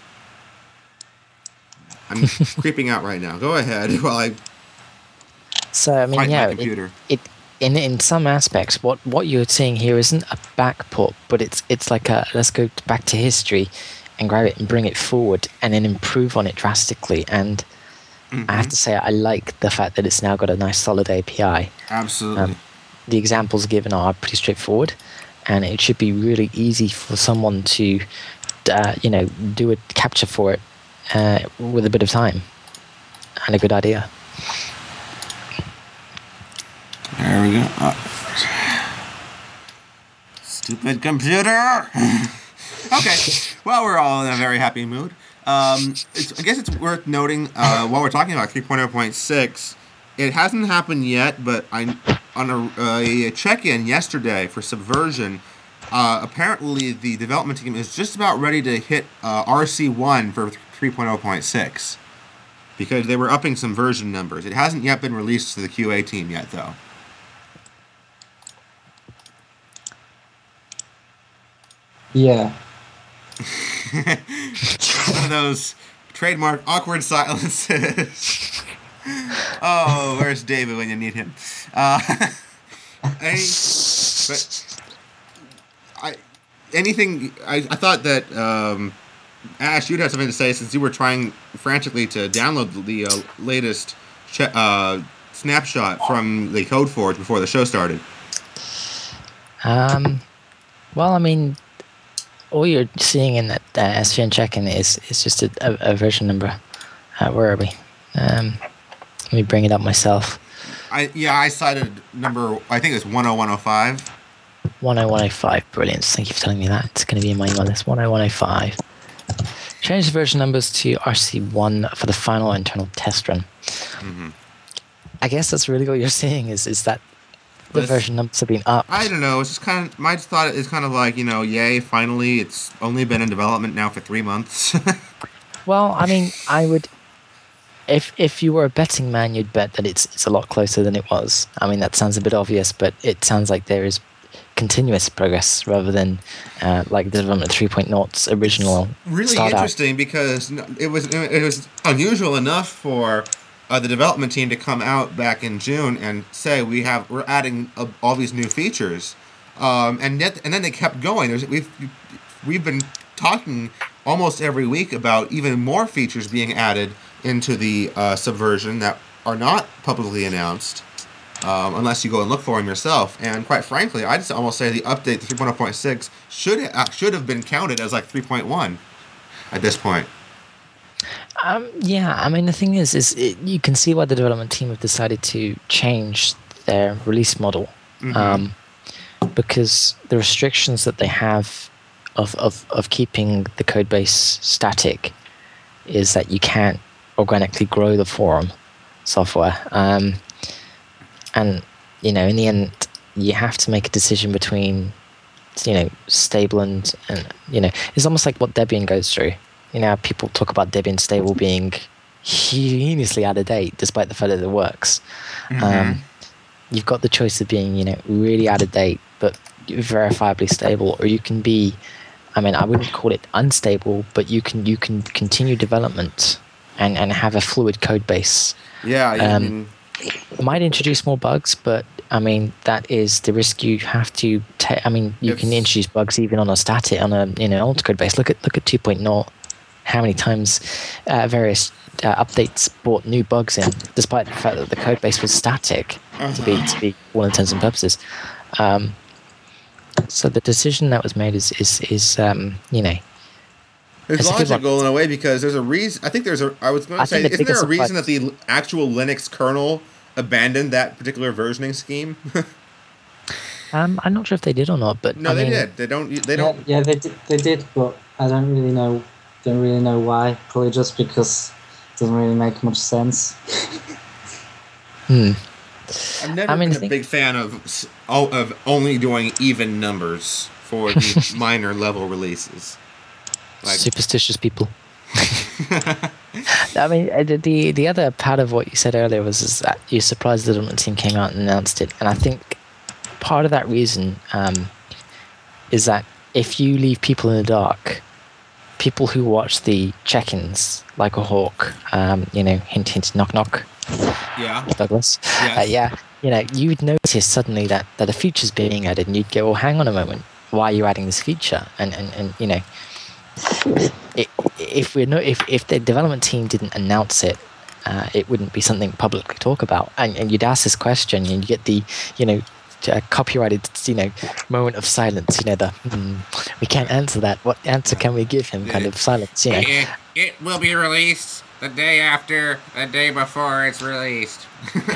I'm creeping out right now. Go ahead while I fight my computer. In some aspects, what you're seeing here isn't a backport, but it's like a let's go back to history and grab it and bring it forward and then improve on it drastically. And I have to say, I like the fact that it's now got a nice solid API. Absolutely. The examples given are pretty straightforward, and it should be really easy for someone to do a capture for it with a bit of time and a good idea. There we go. Stupid computer. Okay, well, we're all in a very happy mood. I guess it's worth noting while we're talking about 3.0.6, it hasn't happened yet, but on a check-in yesterday for Subversion, apparently the development team is just about ready to hit RC1 for 3.0.6 because they were upping some version numbers. It hasn't yet been released to the QA team yet, though. Yeah. One of those trademark awkward silences. Oh, where's David when you need him? I thought that Ash, you'd have something to say since you were trying frantically to download the latest snapshot from the CodeForge before the show started. Well, I mean, all you're seeing in that SVN check-in is just a version number. Where are we? Let me bring it up myself. I cited number, I think it's 10105. 10105, brilliant. Thank you for telling me that. It's going to be in my email list. 10105. Change the version numbers to RC1 for the final internal test run. Mm-hmm. I guess that's really what you're saying is that the version numbers have been up. I don't know. It's just kind of, my thought is kind of like, yay, finally, it's only been in development now for 3 months. Well, I mean, I would, if you were a betting man, you'd bet that it's a lot closer than it was. I mean, that sounds a bit obvious, but it sounds like there is continuous progress rather than like the development 3.0's original really start interesting out. Because it was unusual enough for the development team to come out back in June and say we're adding all these new features, and then they kept going. We've been talking almost every week about even more features being added into the Subversion that are not publicly announced, unless you go and look for them yourself. And quite frankly, I'd almost say the update to 3.0.6 should have been counted as like 3.1 at this point. Yeah, I mean, the thing is you can see why the development team have decided to change their release model, because the restrictions that they have of keeping the code base static is that you can't organically grow the forum software. And, in the end, you have to make a decision between, stable and it's almost like what Debian goes through. People talk about Debian stable being heinously out of date, despite the fact that it works. Mm-hmm. You've got the choice of being, really out of date, but verifiably stable, or you can be, I wouldn't call it unstable, but you can continue development and have a fluid code base. Yeah, it might introduce more bugs, but that is the risk you have to take. You can introduce bugs even on a static, on a old code base. Look at 2.0. How many times various updates brought new bugs in, despite the fact that the code base was static to be all intents and purposes. So the decision that was made is it's logical in a way because there's a reason. Isn't there a reason that the actual Linux kernel abandoned that particular versioning scheme? I'm not sure if they did or not, but no, they did. They don't. Yeah, they did, but I don't really know. Don't really know why. Probably just because it doesn't really make much sense. I've never been a big fan of only doing even numbers for the minor level releases. Superstitious people. The other part of what you said earlier was that you're surprised the development team came out and announced it, and I think part of that reason is that if you leave people in the dark, people who watch the check-ins like a hawk, hint, hint, knock, knock. Yeah. Douglas. Yes. You'd notice suddenly that a feature's being added, and you'd go, "Well, hang on a moment, why are you adding this feature?" And if the development team didn't announce it, it wouldn't be something publicly talk about. And you'd ask this question, and you get the copyrighted moment of silence. We can't answer that. What answer can we give him? Kind of silence. It will be released the day after, the day before it's released.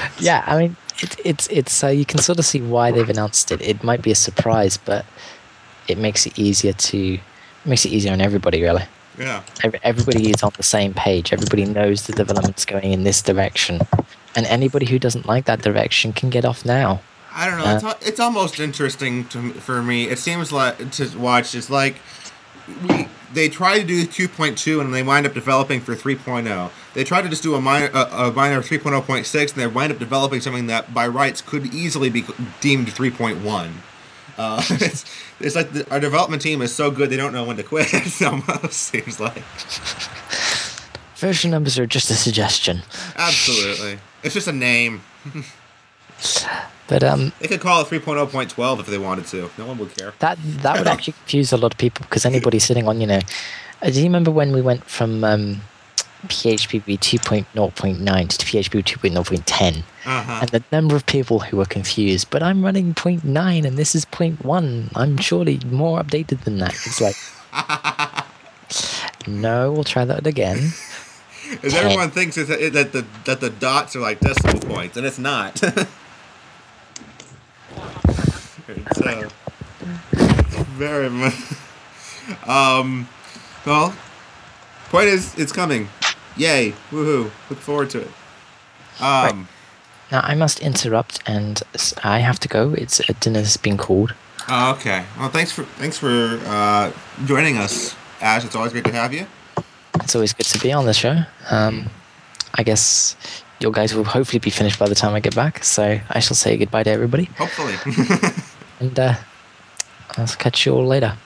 Yeah, it's you can sort of see why they've announced it. It might be a surprise, but it makes it easier on everybody, really. Yeah. Everybody is on the same page. Everybody knows the development's going in this direction, and anybody who doesn't like that direction can get off now. I don't know. It's almost interesting for me. It seems like to watch. It's like they try to do 2.2 and they wind up developing for 3.0. They try to just do a minor 3.0.6 and they wind up developing something that by rights could easily be deemed 3.1. It's like our development team is so good they don't know when to quit. It almost seems like. Version numbers are just a suggestion. Absolutely, it's just a name. But they could call it 3.0.12 if they wanted to. No one would care. That would actually confuse a lot of people because anybody sitting on, do you remember when we went from PHP 2.0.9 to PHP 2.0.10? Uh-huh. And the number of people who were confused, but I'm running 0.9 and this is 0.1. I'm surely more updated than that. It's like, no, we'll try that again. Because everyone thinks that the dots are like decimal points, and it's not. It's very much. Well, point is, it's coming. Yay! Woohoo! Look forward to it. Right. Now I must interrupt, and I have to go. Dinner's been called. Oh, okay. Well, thanks for joining us, Ash. It's always great to have you. It's always good to be on the show. I guess your guys will hopefully be finished by the time I get back, so I shall say goodbye to everybody. Hopefully. And I'll catch you all later.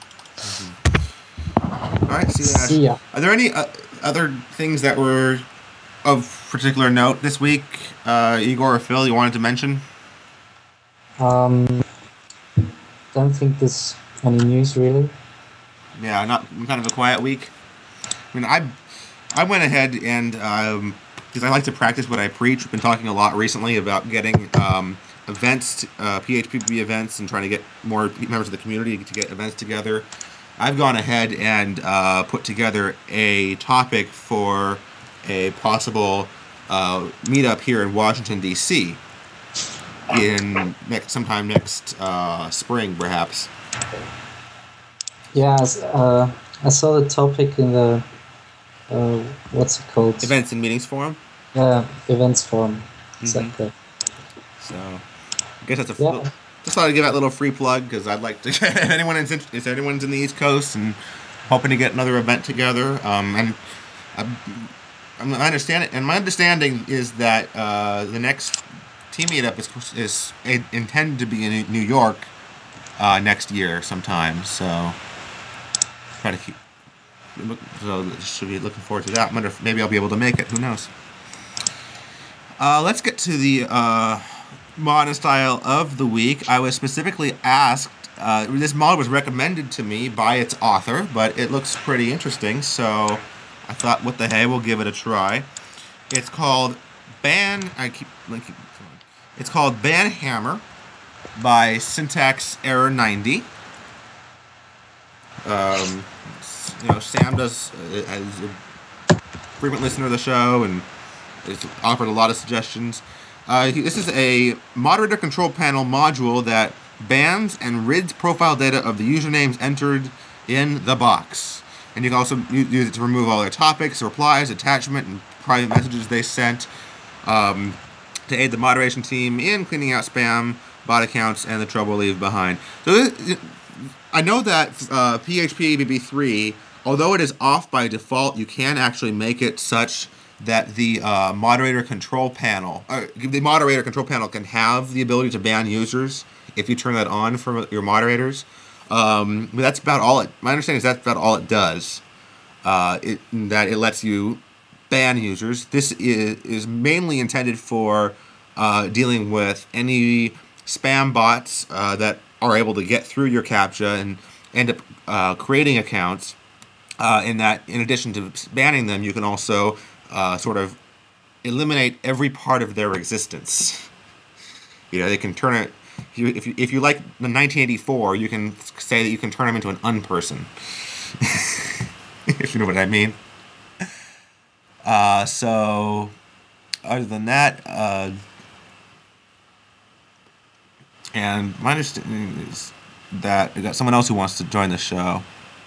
All right, see you, Ash. See ya. Are there any other things that were of particular note this week, Igor or Phil, you wanted to mention? Don't think there's any news really. Yeah, not kind of a quiet week. I mean, I went ahead and because I like to practice what I preach. We've been talking a lot recently about getting events, PHPB events, and trying to get more members of the community to get events together. I've gone ahead and put together a topic for a possible meetup here in Washington, D.C. sometime next spring, perhaps. Yeah, I saw the topic in the what's it called? Events and Meetings Forum? Yeah, events forum. Mm-hmm. Exactly. So, I guess that's just thought I'd give that little free plug because I'd like to. If anyone's in the East Coast and hoping to get another event together, and my understanding is that the next team meetup is intended to be in New York next year sometime. So, try to keep. So should be looking forward to that. Maybe I'll be able to make it. Who knows? Let's get to the mod and style of the week. I was specifically asked. This mod was recommended to me by its author, but it looks pretty interesting. So I thought, what the hey, we'll give it a try. It's called It's called Banhammer by Syntax Error 90. Sam is a frequent listener of the show and has offered a lot of suggestions. This is a moderator control panel module that bans and rids profile data of the usernames entered in the box. And you can also use it to remove all their topics, replies, attachment, and private messages they sent to aid the moderation team in cleaning out spam, bot accounts, and the trouble leave behind. So I know that PHP BB3, although it is off by default, you can actually make it such that the moderator control panel can have the ability to ban users if you turn that on from your moderators. But that's about all my understanding is that's about all it does. That it lets you ban users. This is mainly intended for dealing with any spam bots that are able to get through your CAPTCHA and end up creating accounts. In that, in addition to banning them, you can also sort of eliminate every part of their existence. They can turn it. If you like the 1984, you can say that you can turn them into an unperson. If you know what I mean. So, other than that, and my understanding is that we got someone else who wants to join the show.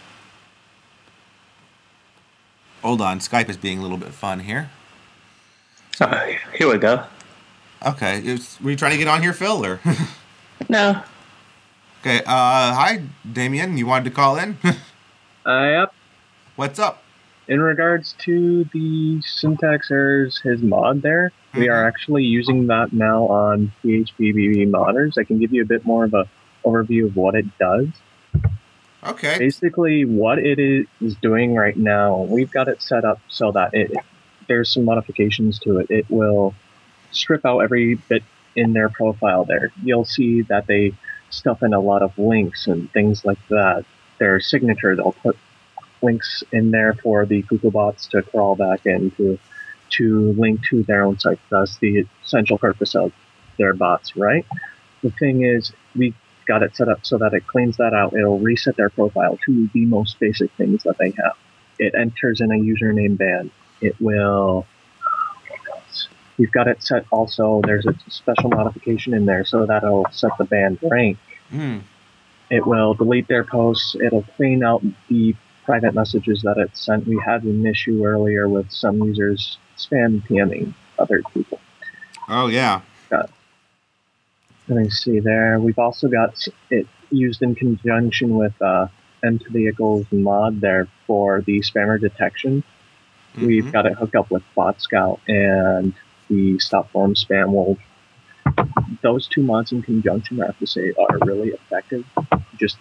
Hold on, Skype is being a little bit fun here. Here we go. Okay, were you trying to get on here, Phil, or? No. Okay, hi, Damien. You wanted to call in? Yep. What's up? In regards to the syntax errors, his mod there, we are actually using that now on PHP BB modders. I can give you a bit more of a overview of what it does. Okay. Basically, what it is doing right now, we've got it set up so that there's some modifications to it. It will strip out every bit in their profile there. You'll see that they stuff in a lot of links and things like that. Their signature, they'll put links in there for the Google bots to crawl back into to link to their own site. That's the essential purpose of their bots, right? The thing is, we got it set up so that it cleans that out. It'll reset their profile to the most basic things that they have. It enters in a username band. It will... We've got it set also, there's a special modification in there so that it'll set the band rank. It will delete their posts. It'll clean out the private messages that it sent. We had an issue earlier with some users spam PMing other people. Oh, yeah. Let me see there. We've also got it used in conjunction with M2 Vehicles mod there for the spammer detection. We've got it hooked up with Bot Scout and the Stop Form Spam Wolf. Those two mods in conjunction, I have to say, are really effective. With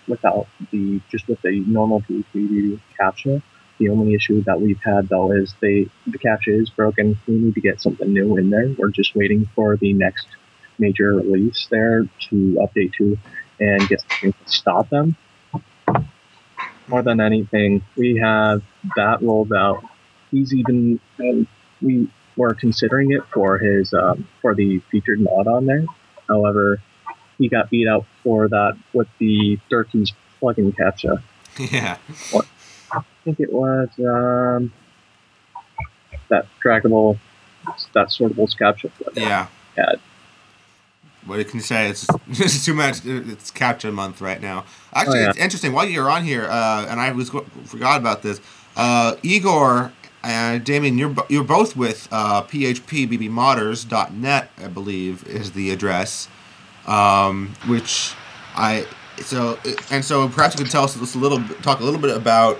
the normal PHP CAPTCHA. The only issue that we've had though is the CAPTCHA is broken. We need to get something new in there. We're just waiting for the next major release there to update to and get something to stop them. More than anything, we have that rolled out. We were considering it for his for the featured mod on there. However, he got beat out for that with the Durkee's plugin CAPTCHA. Yeah. I think it was that sortable CAPTCHA plugin. Yeah. Had. What can you say? It's too much. It's CAPTCHA month right now. Actually, It's interesting. While you're on here, and I forgot about this. Igor and Damien, you're both with phpbbmodders.net, I believe, is the address. So perhaps you could tell us talk a little bit about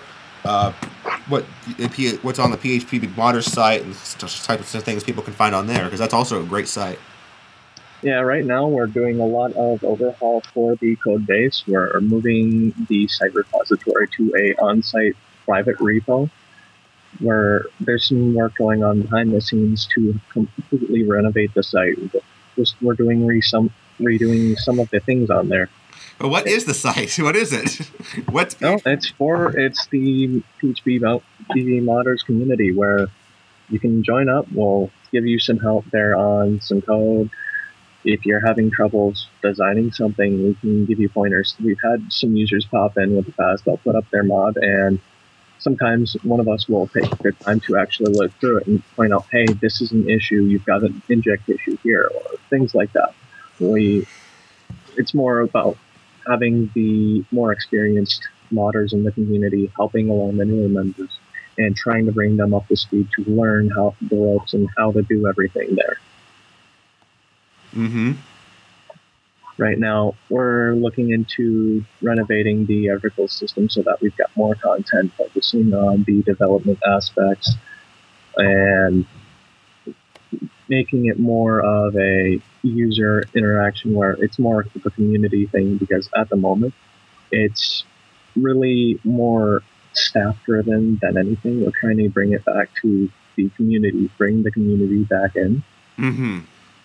what's on the PHP Big Modders site and types of things people can find on there, because that's also a great site. Yeah, right now we're doing a lot of overhaul for the code base. We're moving the site repository to a on-site private repo, where there's some work going on behind the scenes to completely renovate the site. We're redoing some of the things on there. But what is the site? What is it? It's the PHP BB Modders community, where you can join up. We'll give you some help there on some code. If you're having troubles designing something, we can give you pointers. We've had some users pop in with the past. They'll put up their mod, and sometimes one of us will take the time to actually look through it and point out, hey, this is an issue. You've got an inject issue here, or things like that. It's more about having the more experienced modders in the community helping along the newer members and trying to bring them up to speed to learn how the ropes and how to do everything there. Mm-hmm. Right now, we're looking into renovating the article system so that we've got more content focusing on the development aspects and making it more of a user interaction where it's more of a community thing, because at the moment, it's really more staff-driven than anything. We're trying to bring it back to the community, bring the community back in. Mm-hmm.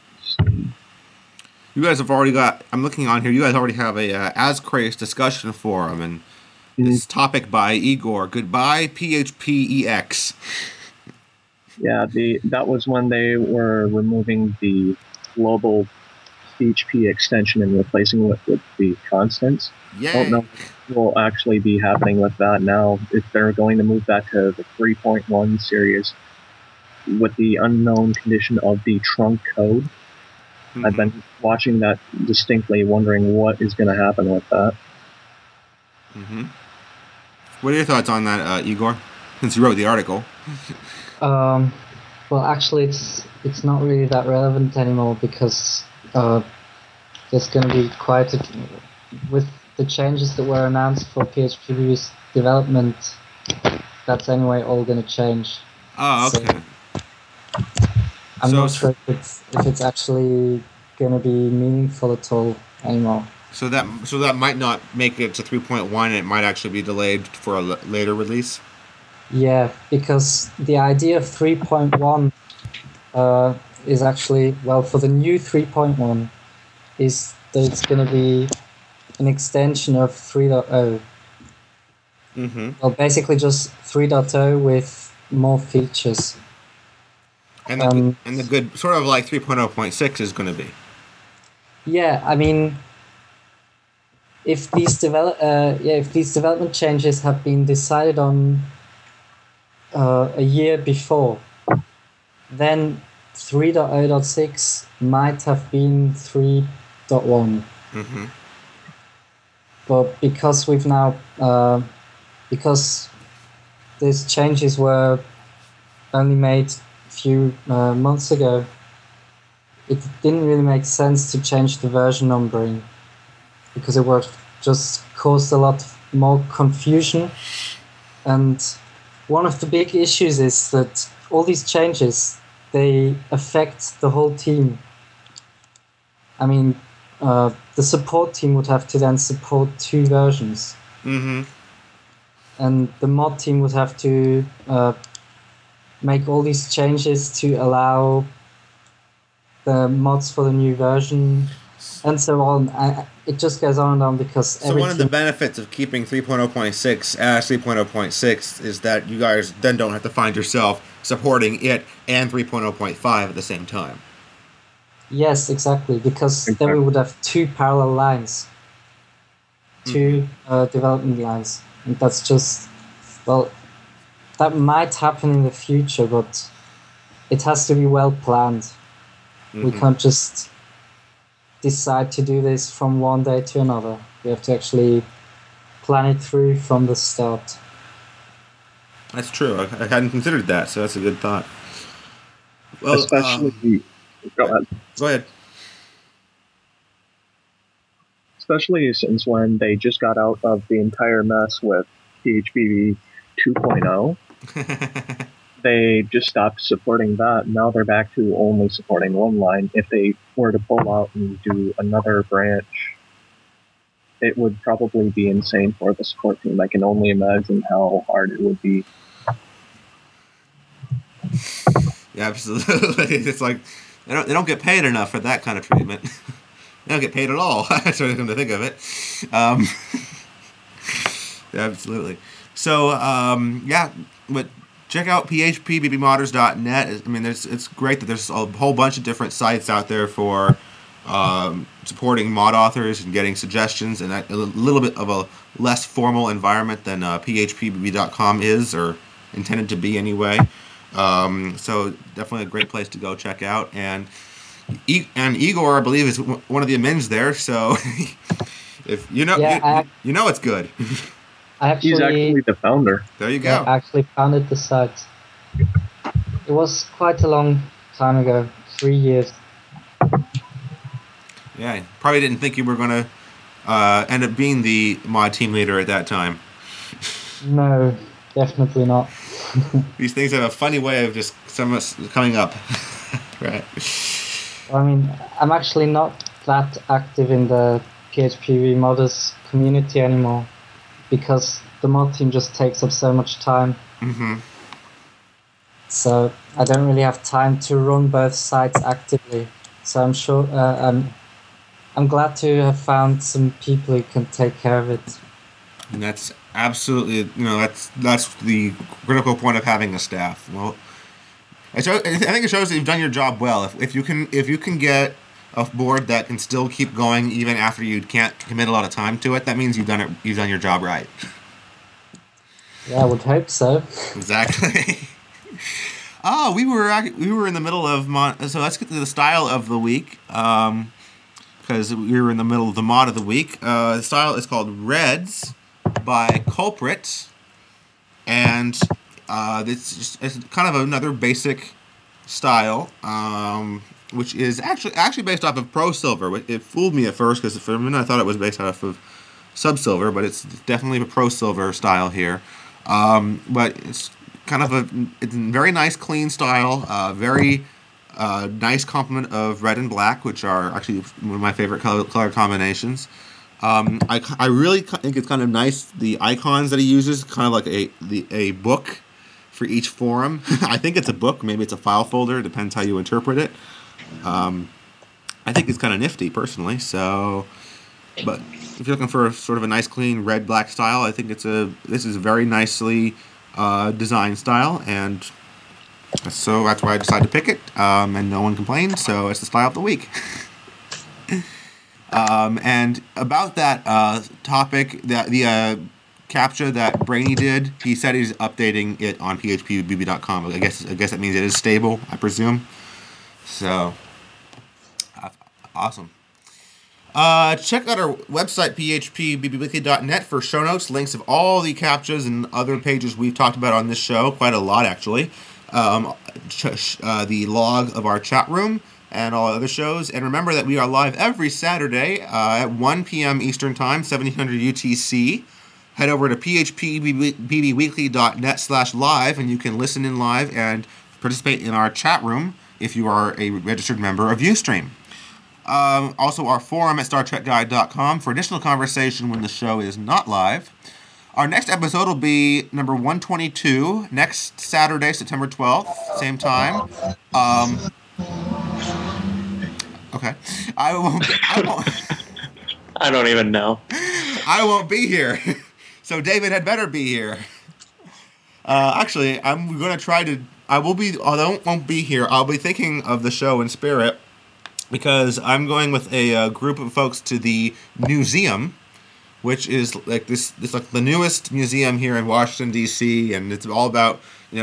You guys have already I'm looking on here, you guys already have a Ascrace discussion forum, and this topic by Igor, Goodbye PHPEX. Yeah, that was when they were removing the global PHP extension and replacing it with the constants. Yay. I don't know what will actually be happening with that now, if they're going to move that to the 3.1 series with the unknown condition of the trunk code. I've been watching that distinctly, wondering what is going to happen with that. Mm-hmm. What are your thoughts on that, Igor? Since you wrote the article. Well, actually, it's not really that relevant anymore because there's going to be with the changes that were announced for PHP's development. That's anyway all going to change. Oh, okay. So I'm not sure if it's actually going to be meaningful at all anymore. So that might not make it to 3.1, and it might actually be delayed for a later release. Yeah, because the idea of 3.1 is actually, for the new 3.1 is that it's going to be an extension of 3.0. Mm-hmm. Well, basically just 3.0 with more features. And the good, sort of like 3.0.6 is going to be. Yeah, I mean, if these development changes have been decided on a year before, then 3.0.6 might have been 3.1. Mm-hmm. But because we've now, because these changes were only made a few months ago, it didn't really make sense to change the version numbering because it would just caused a lot more confusion. And one of the big issues is that all these changes, they affect the whole team. I mean, the support team would have to then support 2 versions. Mm-hmm. And the mod team would have to make all these changes to allow the mods for the new version, and so on. It just goes on and on because So one of the benefits of keeping 3.0.6 as 3.0.6 is that you guys then don't have to find yourself supporting it and 3.0.5 at the same time. Yes, exactly, because then we would have 2 parallel lines, 2 development lines, and that's just, that might happen in the future, but it has to be well planned. We can't just decide to do this from one day to another. We have to actually plan it through from the start. That's true. I hadn't considered that, so that's a good thought. Well, Especially, go ahead. Go ahead. Especially since when they just got out of the entire mess with PHP 2.0. They just stopped supporting that. Now they're back to only supporting one line. If they were to pull out and do another branch, it would probably be insane for the support team. I can only imagine how hard it would be. Yeah, absolutely. It's like they don't get paid enough for that kind of treatment. They don't get paid at all. That's what I come to think of it. Yeah, absolutely. So but check out phpbbmodders.net. I mean, it's great that there's a whole bunch of different sites out there for supporting mod authors and getting suggestions, and a little bit of a less formal environment than phpbb.com is, or intended to be anyway. So definitely a great place to go check out. And Igor, I believe, is one of the admins there. So if you know it's good. He's actually the founder. There you go. I actually founded the site. It was quite a long time ago, 3 years. Yeah, probably didn't think you were going to end up being the mod team leader at that time. No, definitely not. These things have a funny way of just coming up. Right. I mean, I'm actually not that active in the PHP modders community anymore because the mod team just takes up so much time. Mm-hmm. So I don't really have time to run both sites actively. So I'm sure I'm glad to have found some people who can take care of it. And that's absolutely, that's the critical point of having a staff. Well, I think it shows that you've done your job well. If you can get a board that can still keep going even after you can't commit a lot of time to it, that means you've done your job right. Yeah, I would hope so. Exactly. Oh, we were in the middle of so let's get to the style of the week. Because we were in the middle of the mod of the week. The style is called Reds by Culprit, and it's kind of another basic style, which is actually based off of Pro Silver. It fooled me at first because for a minute I thought it was based off of Sub Silver, but it's definitely a Pro Silver style here. But it's kind of it's a very nice, clean style. Very nice complement of red and black, which are actually one of my favorite color combinations. I really think it's kind of nice. The icons that he uses, kind of like a book for each forum. I think it's a book. Maybe it's a file folder. Depends how you interpret it. I think it's kind of nifty, personally. So, but if you're looking for sort of a nice, clean red-black style, I think this is a very nicely designed style, and so that's why I decided to pick it, and no one complained, so it's the style of the week. And about that topic, the CAPTCHA that Brainy did, he said he's updating it on phpbb.com. I guess that means it is stable, I presume. So, awesome. Check out our website, phpbbweekly.net, for show notes, links of all the CAPTCHAs and other pages we've talked about on this show, quite a lot actually. The log of our chat room and all other shows. And remember that we are live every Saturday at 1 p.m. Eastern Time, 1700 UTC. Head over to phpbbweekly.net/live and you can listen in live and participate in our chat room if you are a registered member of Ustream. Also, our forum at StarTrekGuide.com for additional conversation when the show is not live. Our next episode will be number 122, next Saturday, September 12th, same time. Okay. I won't. I don't even know. I won't be here. So David had better be here. Actually, I'm going to try to... although I won't be here, I'll be thinking of the show in spirit, because I'm going with a group of folks to the museum, which is like this like the newest museum here in Washington D.C., and it's all about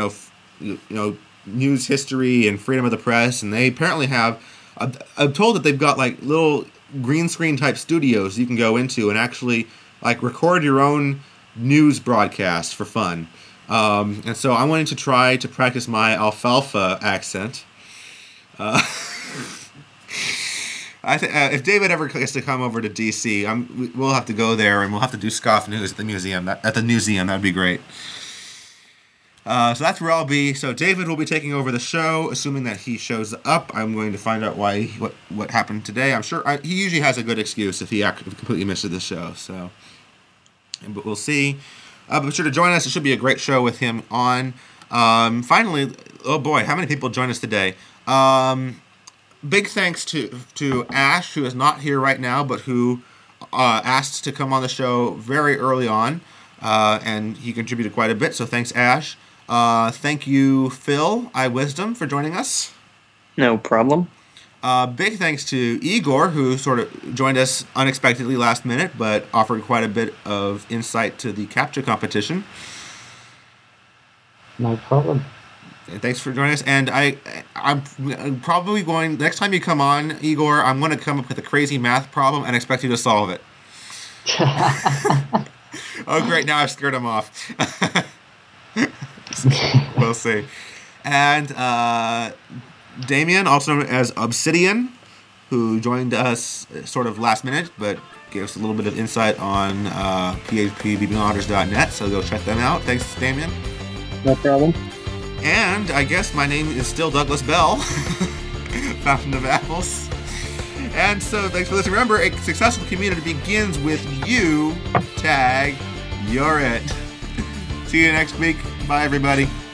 news history and freedom of the press. And they apparently have, I'm told that they've got like little green screen type studios you can go into and actually like record your own news broadcast for fun. And so I'm wanting to try to practice my alfalfa accent. If David ever gets to come over to DC, we'll have to go there and we'll have to do Scoff News at the museum. That'd be great. So that's where I'll be. So David will be taking over the show, assuming that he shows up. I'm going to find out what happened today. I'm sure he usually has a good excuse if he completely missed the show. So, but we'll see. But be sure to join us. It should be a great show with him on. Finally, oh boy, how many people joined us today? Big thanks to Ash, who is not here right now, but who asked to come on the show very early on, and he contributed quite a bit, so thanks, Ash. Thank you, Phil, iWisdom, for joining us. No problem. Big thanks to Igor, who sort of joined us unexpectedly last minute, but offered quite a bit of insight to the CAPTCHA competition. No problem. Thanks for joining us, and I'm probably going, next time you come on, Igor, I'm going to come up with a crazy math problem and expect you to solve it. Oh, great, now I've scared him off. We'll see. And Damien, also known as Obsidian, who joined us sort of last minute, but gave us a little bit of insight on phpbbmonitors.net, so go check them out. Thanks, Damien. No problem. And I guess my name is still Douglas Bell, Fountain of Apples. And so thanks for listening. Remember, a successful community begins with you. Tag, you're it. See you next week. Bye, everybody.